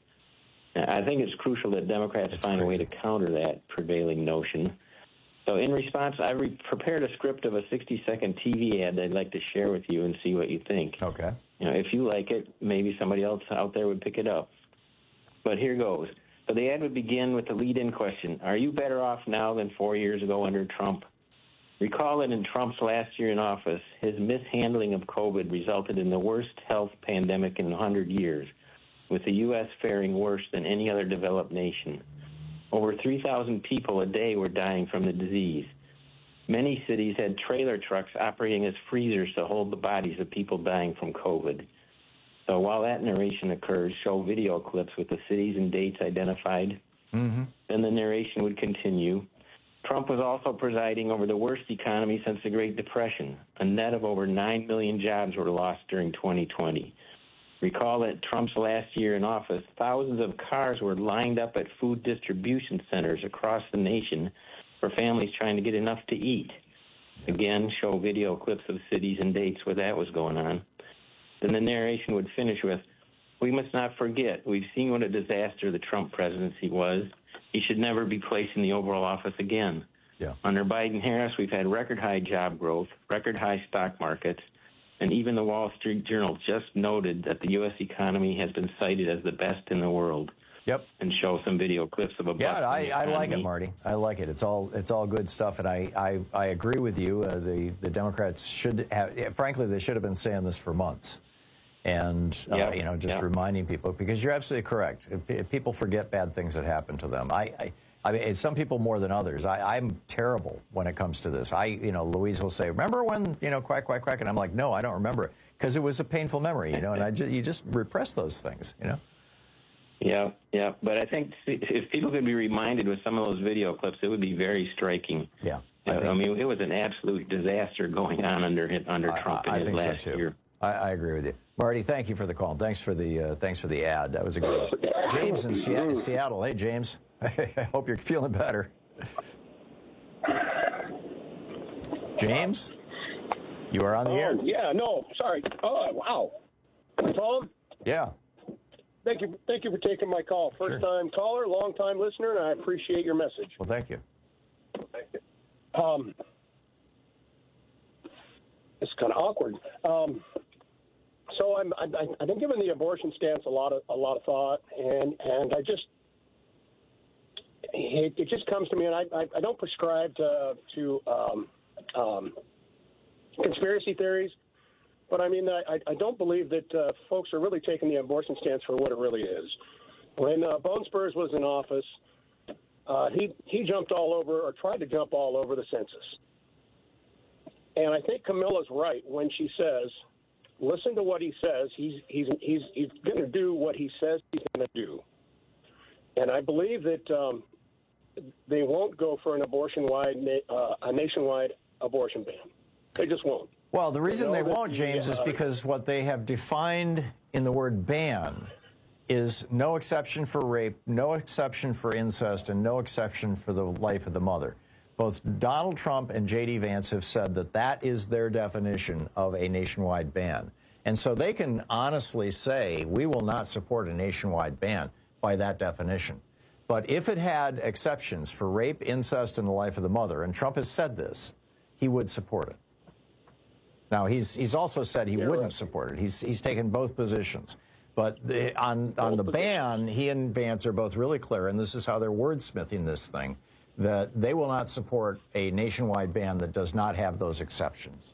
I think it's crucial that Democrats That's find crazy. a way to counter that prevailing notion. So in response, I re- prepared a script of a sixty-second T V ad that I'd like to share with you and see what you think. Okay. You know, if you like it, maybe somebody else out there would pick it up. But here goes. So the ad would begin with the lead-in question: are you better off now than four years ago under Trump? Recall that in Trump's last year in office, his mishandling of COVID resulted in the worst health pandemic in one hundred years, with the U S faring worse than any other developed nation. Over three thousand people a day were dying from the disease. Many cities had trailer trucks operating as freezers to hold the bodies of people dying from COVID. So while that narration occurs, show video clips with the cities and dates identified. Mm-hmm. Then the narration would continue. Trump was also presiding over the worst economy since the Great Depression. A net of over nine million jobs were lost during twenty twenty. Recall that Trump's last year in office, thousands of cars were lined up at food distribution centers across the nation for families trying to get enough to eat. Again, show video clips of cities and dates where that was going on. Then the narration would finish with, we must not forget, we've seen what a disaster the Trump presidency was. He should never be placed in the Oval Office again. Yeah. Under Biden-Harris, we've had record-high job growth, record-high stock markets, and even the Wall Street Journal just noted that the U S economy has been cited as the best in the world. Yep. And show some video clips of a Yeah, bust I, in the I like it, economy. Marty. I like it. It's all it's all good stuff, and I I, I agree with you. Uh, the the Democrats should have, yeah, frankly, they should have been saying this for months, and uh, Yep, you know, just yep. reminding people, because you're absolutely correct. If- if people forget bad things that happen to them. I. I I mean, it's some people more than others. I, I'm terrible when it comes to this. I, you know, Louise will say, "Remember when, you know, quack, quack, quack," and I'm like, "No, I don't remember it," because it was a painful memory, you know. And I, ju- you just repress those things, you know. Yeah, yeah. But I think if people could be reminded with some of those video clips, it would be very striking. Yeah. I, I mean, it was an absolute disaster going on under under Trump I, I in his think last so too. year. I, I agree with you, Marty. Thank you for the call. Thanks for the uh, thanks for the ad. That was a good one. James in Se- Seattle. Hey, James. I hope you're feeling better. James, you are on the oh, air. Yeah, no, sorry. Oh, wow. Tom, Yeah. thank you, thank you for taking my call. First Sure. time caller, long time listener, and I appreciate your message. Well, thank you. Um, it's kind of awkward. Um, so I'm, I, I, I've been giving the abortion stance a lot of a lot of thought, and and I just it, it just comes to me, and I I, I don't prescribe to to um, um, conspiracy theories. But, I mean, I, I don't believe that uh, folks are really taking the abortion stance for what it really is. When uh, Bone Spurs was in office, uh, he, he jumped all over or tried to jump all over the census. And I think Camilla's right when she says, listen to what he says. He's, he's, he's, he's going to do what he says he's going to do. And I believe that um, they won't go for an abortion-wide, uh, a nationwide abortion ban. They just won't. Well, the reason they won't, the, James, uh, is because what they have defined in the word ban is no exception for rape, no exception for incest, and no exception for the life of the mother. Both Donald Trump and J D Vance have said that that is their definition of a nationwide ban. And so they can honestly say, we will not support a nationwide ban by that definition. But if it had exceptions for rape, incest, and the life of the mother, and Trump has said this, he would support it. Now, he's he's also said he yeah, wouldn't right. support it. He's he's taken both positions. But the, on, on the ban, he and Vance are both really clear, and this is how they're wordsmithing this thing, that they will not support a nationwide ban that does not have those exceptions.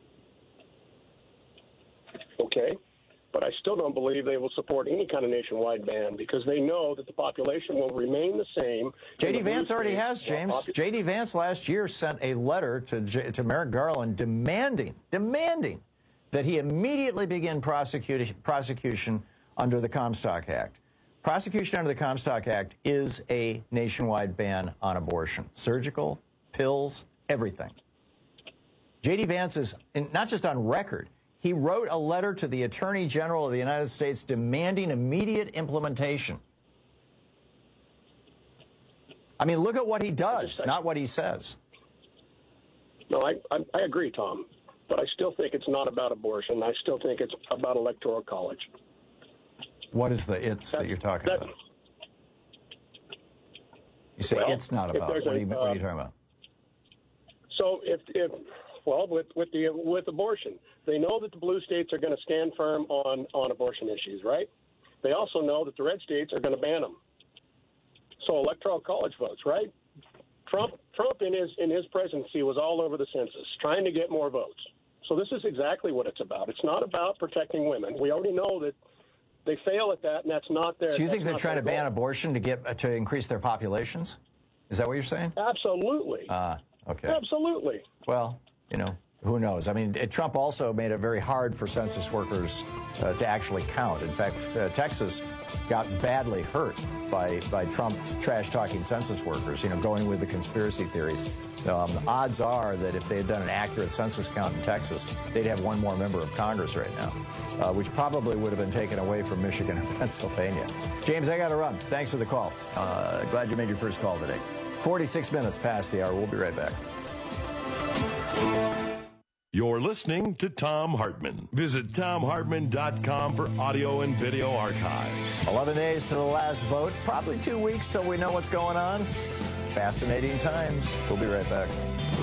Okay. But I still don't believe they will support any kind of nationwide ban because they know that the population will remain the same. J D Vance already has, James. J D Vance last year sent a letter to, J to Merrick Garland demanding, demanding that he immediately begin prosecution, prosecution under the Comstock Act. Prosecution under the Comstock Act is a nationwide ban on abortion. Surgical, pills, everything. J D Vance is not just on record. He wrote a letter to the Attorney General of the United States demanding immediate implementation. I mean, look at what he does, not what he says. No, I, I, I agree, Tom. But I still think it's not about abortion. I still think it's about electoral college. What is the it's that, that you're talking that, about? You say well, it's not about. What, a, are you, uh, what are you talking about? So if, if well, with with the with abortion, they know that the blue states are going to stand firm on on abortion issues, right? They also know that the red states are going to ban them. So electoral college votes, right? Trump Trump in his in his presidency was all over the census, trying to get more votes. So this is exactly what it's about. It's not about protecting women. We already know that they fail at that, and that's not their. So you think they're trying to ban abortion to get uh, to increase their populations? Is that what you're saying? Absolutely. Ah, uh, okay. Absolutely. Well, you know, who knows? I mean, Trump also made it very hard for census workers uh, to actually count. In fact, uh, Texas got badly hurt by by Trump trash-talking census workers, you know, going with the conspiracy theories. Um, the odds are that if they had done an accurate census count in Texas, they'd have one more member of Congress right now, uh, which probably would have been taken away from Michigan and Pennsylvania. James, I got to run. Thanks for the call. Uh, glad you made your first call today. forty-six minutes past the hour. We'll be right back. You're listening to Thom Hartmann. Visit Thom Hartmann dot com for audio and video archives. eleven days to the last vote. Probably two weeks till we know what's going on. Fascinating times. We'll be right back.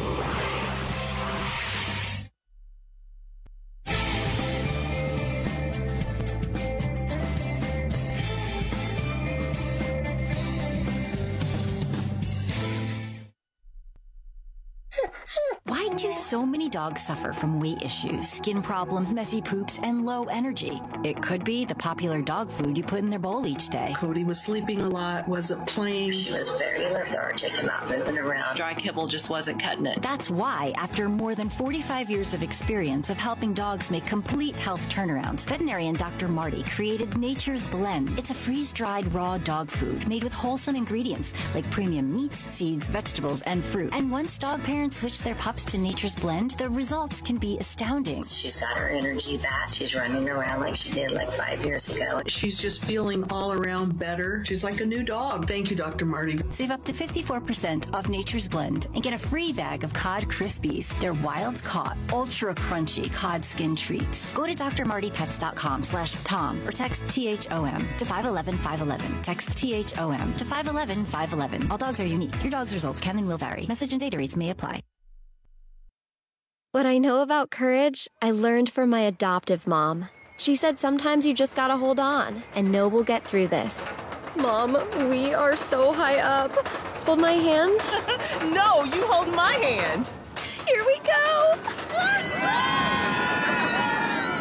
Why do so many dogs suffer from weight issues, skin problems, messy poops, and low energy? It could be the popular dog food you put in their bowl each day. Cody was sleeping a lot, wasn't playing. She was very lethargic and not moving around. Dry kibble just wasn't cutting it. That's why, after more than forty-five years of experience of helping dogs make complete health turnarounds, veterinarian Doctor Marty created Nature's Blend. It's a freeze-dried raw dog food made with wholesome ingredients like premium meats, seeds, vegetables, and fruit. And once dog parents switch their pups to Nature's Blend, the results can be astounding. She's got her energy back. She's running around like she did like five years ago. She's just feeling all around better. She's like a new dog. Thank you, Doctor Marty. Save up to fifty-four percent off Nature's Blend and get a free bag of Cod Krispies. They're wild caught, ultra crunchy cod skin treats. Go to D R Marty Pets dot com slash Tom or text T H O M to five one one five one one. Text T H O M to five one one five one one. All dogs are unique. Your dog's results can and will vary. Message and data rates may apply. What I know about courage, I learned from my adoptive mom. She said sometimes you just gotta hold on and know we'll get through this. Mom, we are so high up. Hold my hand. No, you hold my hand. Here we go.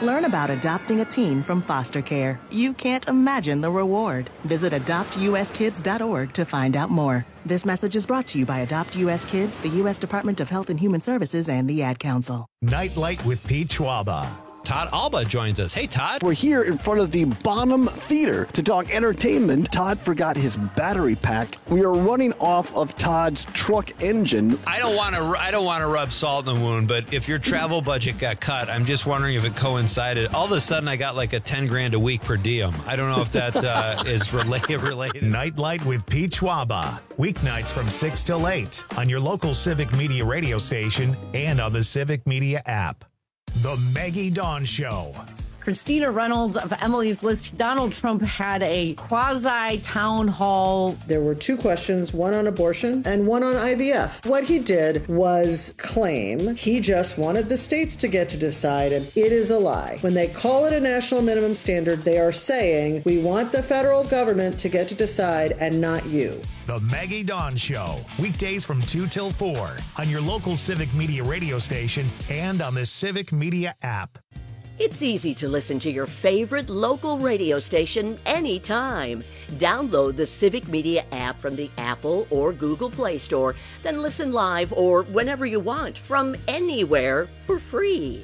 Learn about adopting a teen from foster care. You can't imagine the reward. Visit adopt u s kids dot org to find out more. This message is brought to you by Adopt U S Kids, the U S Department of Health and Human Services, and the Ad Council. Nightlight with Pete Schwaba. Todd Alba joins us. Hey, Todd. We're here in front of the Bonham Theater to talk entertainment. Todd forgot his battery pack. We are running off of Todd's truck engine. I don't want to. I don't want to rub salt in the wound, but if your travel budget got cut, I'm just wondering if it coincided. All of a sudden, I got like a ten grand a week per diem. I don't know if that uh, is related. Related. Nightlight with Pete Schwaba. Weeknights from six till eight on your local Civic Media radio station and on the Civic Media app. The Maggie Dawn Show. Christina Reynolds of Emily's List. Donald Trump had a quasi-town hall. There were two questions, one on abortion and one on I V F. What he did was claim he just wanted the states to get to decide, and it is a lie. When they call it a national minimum standard, they are saying, we want the federal government to get to decide and not you. The Maggie Dawn Show. Weekdays from two till four on your local Civic Media radio station and on the Civic Media app. It's easy to listen to your favorite local radio station anytime. Download the Civic Media app from the Apple or Google Play Store, then listen live or whenever you want from anywhere for free.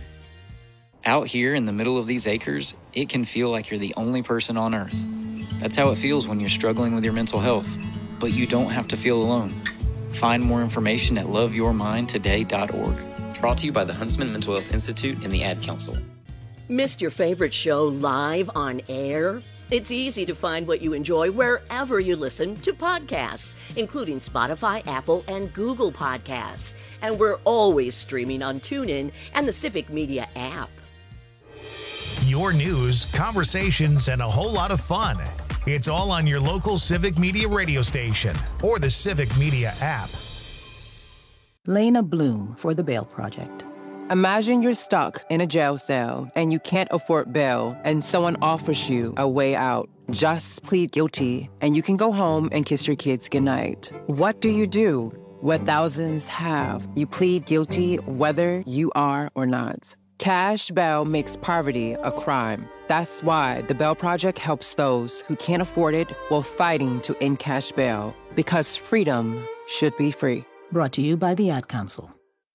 Out here in the middle of these acres, it can feel like you're the only person on Earth. That's how it feels when you're struggling with your mental health, but you don't have to feel alone. Find more information at love your mind today dot org. Brought to you by the Huntsman Mental Health Institute and the Ad Council. Missed your favorite show live on air? It's easy to find what you enjoy wherever you listen to podcasts, including Spotify, Apple, and Google Podcasts. And we're always streaming on TuneIn and the Civic Media app. Your news, conversations, and a whole lot of fun. It's all on your local Civic Media radio station or the Civic Media app. Lena Bloom for the Bail Project. Imagine you're stuck in a jail cell and you can't afford bail and someone offers you a way out. Just plead guilty and you can go home and kiss your kids goodnight. What do you do? What thousands have. You plead guilty whether you are or not. Cash bail makes poverty a crime. That's why the Bail Project helps those who can't afford it while fighting to end cash bail. Because freedom should be free. Brought to you by the Ad Council.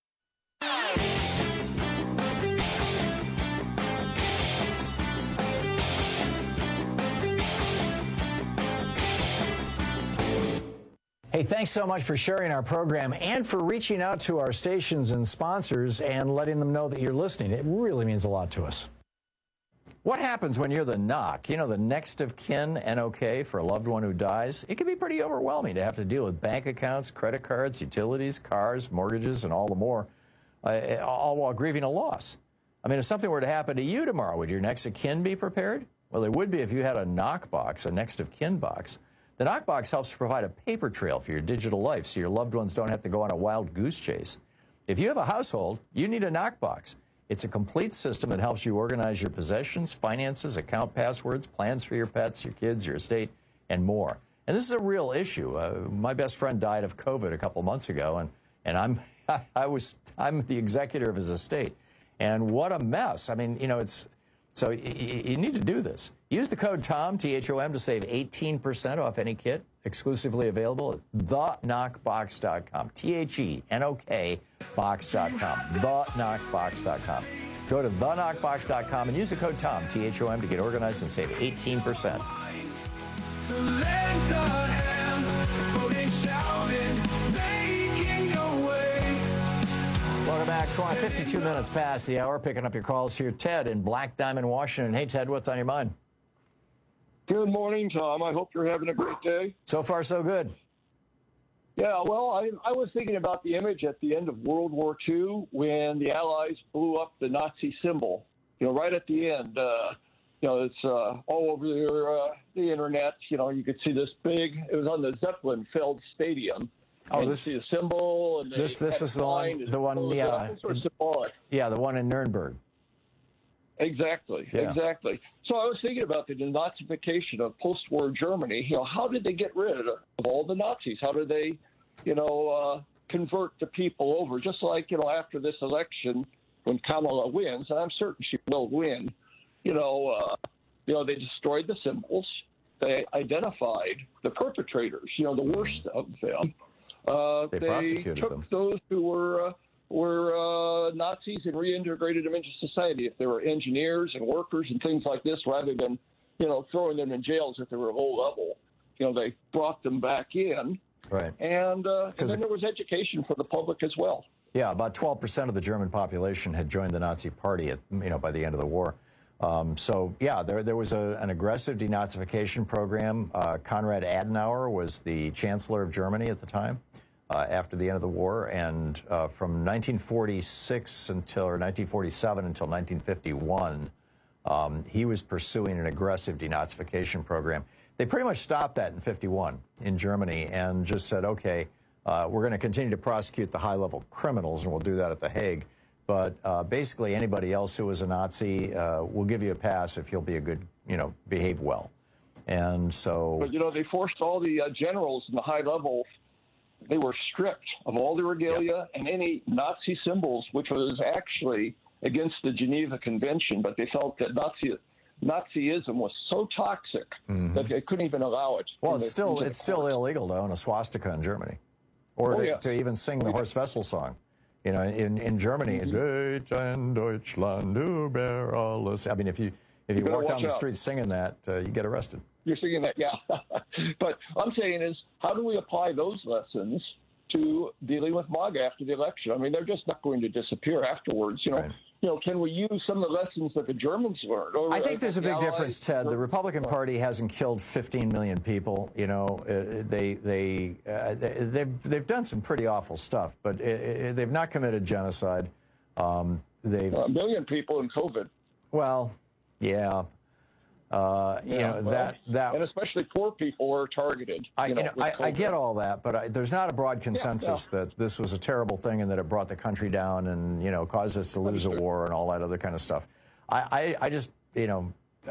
Hey, thanks so much for sharing our program and for reaching out to our stations and sponsors and letting them know that you're listening. It really means a lot to us. What happens when you're the N O C, you know, the next of kin, N O K, for a loved one who dies? It can be pretty overwhelming to have to deal with bank accounts, credit cards, utilities, cars, mortgages, and all the more, uh, all while grieving a loss. I mean, if something were to happen to you tomorrow, would your next of kin be prepared? Well, it would be if you had a N O C box, a next of kin box. The N O C box helps provide a paper trail for your digital life so your loved ones don't have to go on a wild goose chase. If you have a household, you need a N O C box. It's a complete system that helps you organize your possessions, finances, account passwords, plans for your pets, your kids, your estate, and more. And this is a real issue. Uh, my best friend died of COVID a couple months ago, and, and I'm, I was, I'm the executor of his estate. And what a mess. I mean, you know, it's, so y- y- you need to do this. Use the code TOM, T H O M, to save eighteen percent off any kit, exclusively available at the knock box dot com. T H E N O K box dot com. the knock box dot com. Go to the knock box dot com and use the code TOM, T H O M, to get organized and save eighteen percent. Welcome back. fifty-two minutes past the hour. Picking up your calls here. Ted in Black Diamond, Washington. Hey, Ted, what's on your mind? Good morning, Tom. I hope you're having a great day. So far, so good. Yeah, well, I, I was thinking about the image at the end of World War Two when the Allies blew up the Nazi symbol. You know, right at the end. Uh, you know, it's uh, all over the, uh, the internet. You know, you could see this big. It was on the Zeppelin-filled stadium. Oh, and this you see a symbol. And this this is the one. The one. Yeah. Sort of symbolic. Yeah, the one in Nuremberg. Exactly, yeah. exactly. So I was thinking about the denazification of post-war Germany. You know, how did they get rid of all the Nazis? How did they, you know, uh, convert the people over? Just like, you know, after this election, when Kamala wins, and I'm certain she will win, you know, uh, you know, they destroyed the symbols. They identified the perpetrators, you know, the worst of them. Uh, they they prosecuted took them. those who were uh, were uh, Nazis and reintegrated them into society. If they were engineers and workers and things like this, rather than, you know, throwing them in jails if they were low level, you know, they brought them back in. Right. And, uh, and then there was education for the public as well. Yeah, about twelve percent of the German population had joined the Nazi Party at, you know, by the end of the war. Um, so, yeah, there, there was a, an aggressive denazification program. Uh, Konrad Adenauer was the chancellor of Germany at the time, uh, after the end of the war. And uh, from nineteen forty-six until, or nineteen forty-seven until nineteen fifty-one, um, he was pursuing an aggressive denazification program. They pretty much stopped that in fifty-one in Germany and just said, okay, uh, we're going to continue to prosecute the high-level criminals, and we'll do that at The Hague. But uh, basically, anybody else who was a Nazi, uh, will give you a pass if you'll be a good, you know, behave well. And so... But, you know, they forced all the uh, generals in the high levels, they were stripped of all the regalia yeah. and any Nazi symbols, which was actually against the Geneva Convention, but they felt that Nazi... Nazism was so toxic mm-hmm. that they couldn't even allow it. Well, it's still it's still illegal to own a swastika in Germany, or oh, to, yeah. to even sing the Horst Wessel song. You know, in in Germany, mm-hmm. Deutschland über alles. I mean, if you if you, you walk down the street singing that, uh, you get arrested. You're singing that, yeah. But I'm saying is, how do we apply those lessons to dealing with MAGA after the election? I mean, they're just not going to disappear afterwards, you know. Right. You know, can we use some of the lessons that the Germans learned? Or, I think uh, there's a big Allies difference, Ted. The Republican Party hasn't killed fifteen million people. You know, uh, they they uh, they've they've done some pretty awful stuff, but it, it, they've not committed genocide. Um, they've a million people in COVID. Well, yeah. Uh, yeah, you know, well, that, that, and especially poor people were targeted. I, you know, you know, I, I get all that, but I, there's not a broad consensus yeah, yeah. that this was a terrible thing and that it brought the country down and, you know, caused us to lose a war and all that other kind of stuff. I, I, I just, you know, I,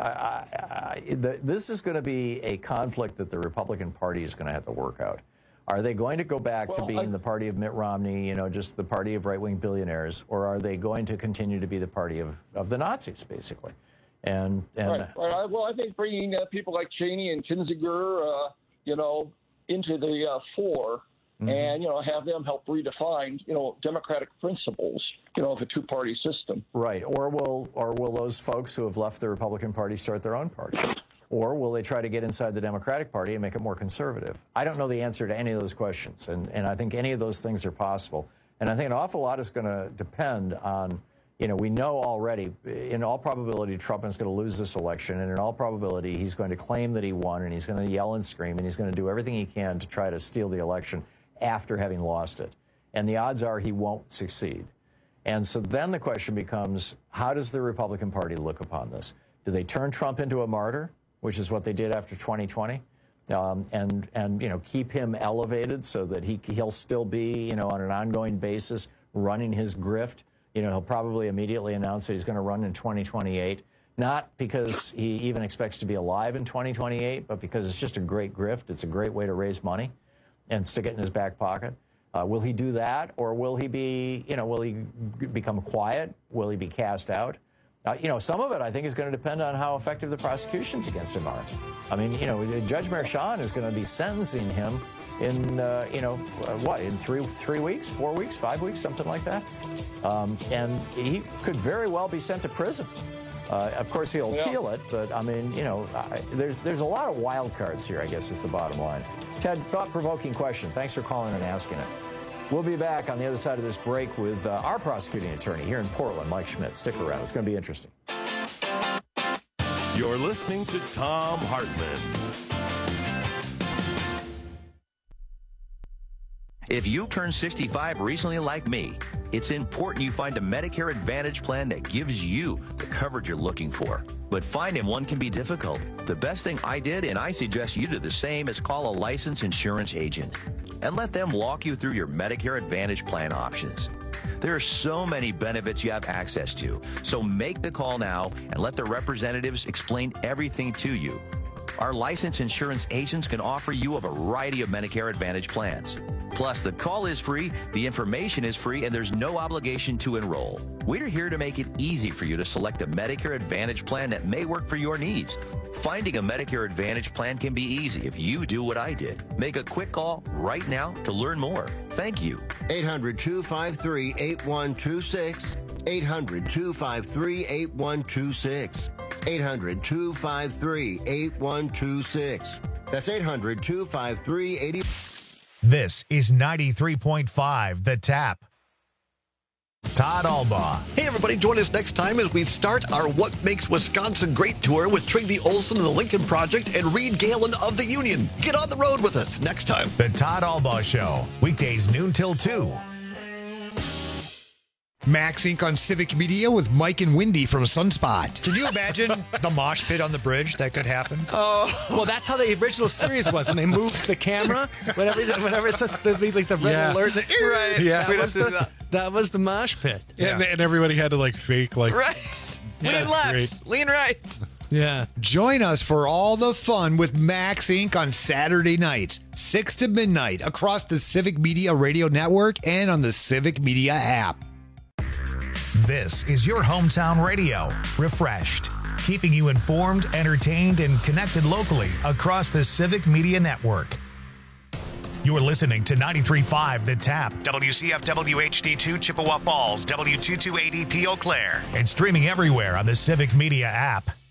I, I, the, this is going to be a conflict that the Republican Party is going to have to work out. Are they going to go back well, to being I, the party of Mitt Romney, you know, just the party of right-wing billionaires, or are they going to continue to be the party of, of the Nazis, basically? And, and right, right. Well, I think bringing uh, people like Cheney and Kinzinger, uh, you know, into the uh, fore, mm-hmm. and you know, have them help redefine, you know, democratic principles, you know, of a two-party system. Right. Or will, or will those folks who have left the Republican Party start their own party? Or will they try to get inside the Democratic Party and make it more conservative? I don't know the answer to any of those questions, and and I think any of those things are possible. And I think an awful lot is going to depend on. You know, we know already, in all probability, Trump is going to lose this election, and in all probability, he's going to claim that he won, and he's going to yell and scream, and he's going to do everything he can to try to steal the election after having lost it. And the odds are he won't succeed. And so then the question becomes, how does the Republican Party look upon this? Do they turn Trump into a martyr, which is what they did after twenty twenty, um, and, and, you know, keep him elevated so that he, he'll still be, you know, on an ongoing basis running his grift? You know, he'll probably immediately announce that he's going to run in twenty twenty-eight, not because he even expects to be alive in twenty twenty-eight, but because it's just a great grift. It's a great way to raise money and stick it in his back pocket. Uh, will he do that, or will he be, you know, will he g- become quiet? Will he be cast out? Uh, you know, some of it, I think, is going to depend on how effective the prosecutions against him are. I mean, you know, Judge Merchan is going to be sentencing him in, uh, you know, uh, what, in three three weeks, four weeks, five weeks, something like that. Um, and he could very well be sent to prison. Uh, of course, he'll yeah. appeal it, but, I mean, you know, I, there's there's a lot of wild cards here, I guess, is the bottom line. Ted, thought-provoking question. Thanks for calling and asking it. We'll be back on the other side of this break with uh, our prosecuting attorney here in Portland, Mike Schmidt. Stick around. It's going to be interesting. You're listening to Thom Hartmann. If you turned sixty-five recently like me, it's important you find a Medicare Advantage plan that gives you the coverage you're looking for. But finding one can be difficult. The best thing I did, and I suggest you do the same, is call a licensed insurance agent and let them walk you through your Medicare Advantage plan options. There are so many benefits you have access to, so make the call now and let the representatives explain everything to you. Our licensed insurance agents can offer you a variety of Medicare Advantage plans. Plus, the call is free, the information is free, and there's no obligation to enroll. We're here to make it easy for you to select a Medicare Advantage plan that may work for your needs. Finding a Medicare Advantage plan can be easy if you do what I did. Make a quick call right now to learn more. Thank you. eight hundred, two five three, eight one two six. eight hundred, two five three, eight one two six. eight hundred, two five three, eight one two six. That's eight hundred, two five three, eight one two six. This is ninety-three point five The Tap. Todd Albaugh. Hey, everybody, join us next time as we start our What Makes Wisconsin Great tour with Trygve Olsen of the Lincoln Project and Reed Galen of the Union. Get on the road with us next time. The Todd Albaugh Show, weekdays noon till two. Max Incorporated on Civic Media with Mike and Wendy from Sunspot. Can you imagine the mosh pit on the bridge that could happen? Oh, well, that's how the original series was when they moved the camera. Whenever, whenever it's the, the, like the red Yeah. alert, the, Right. Yeah. that, was the, that was the mosh pit. Yeah. And, and everybody had to like fake like. Right. Yeah, Lean that's left, great. lean right. Yeah. Join us for all the fun with Max Incorporated on Saturday nights, six to midnight, across the Civic Media Radio Network and on the Civic Media app. This is your hometown radio, refreshed, keeping you informed, entertained, and connected locally across the Civic Media Network. You're listening to ninety-three point five The Tap, W C F W H D two Chippewa Falls, W two two eight E P Eau Claire, and streaming everywhere on the Civic Media app.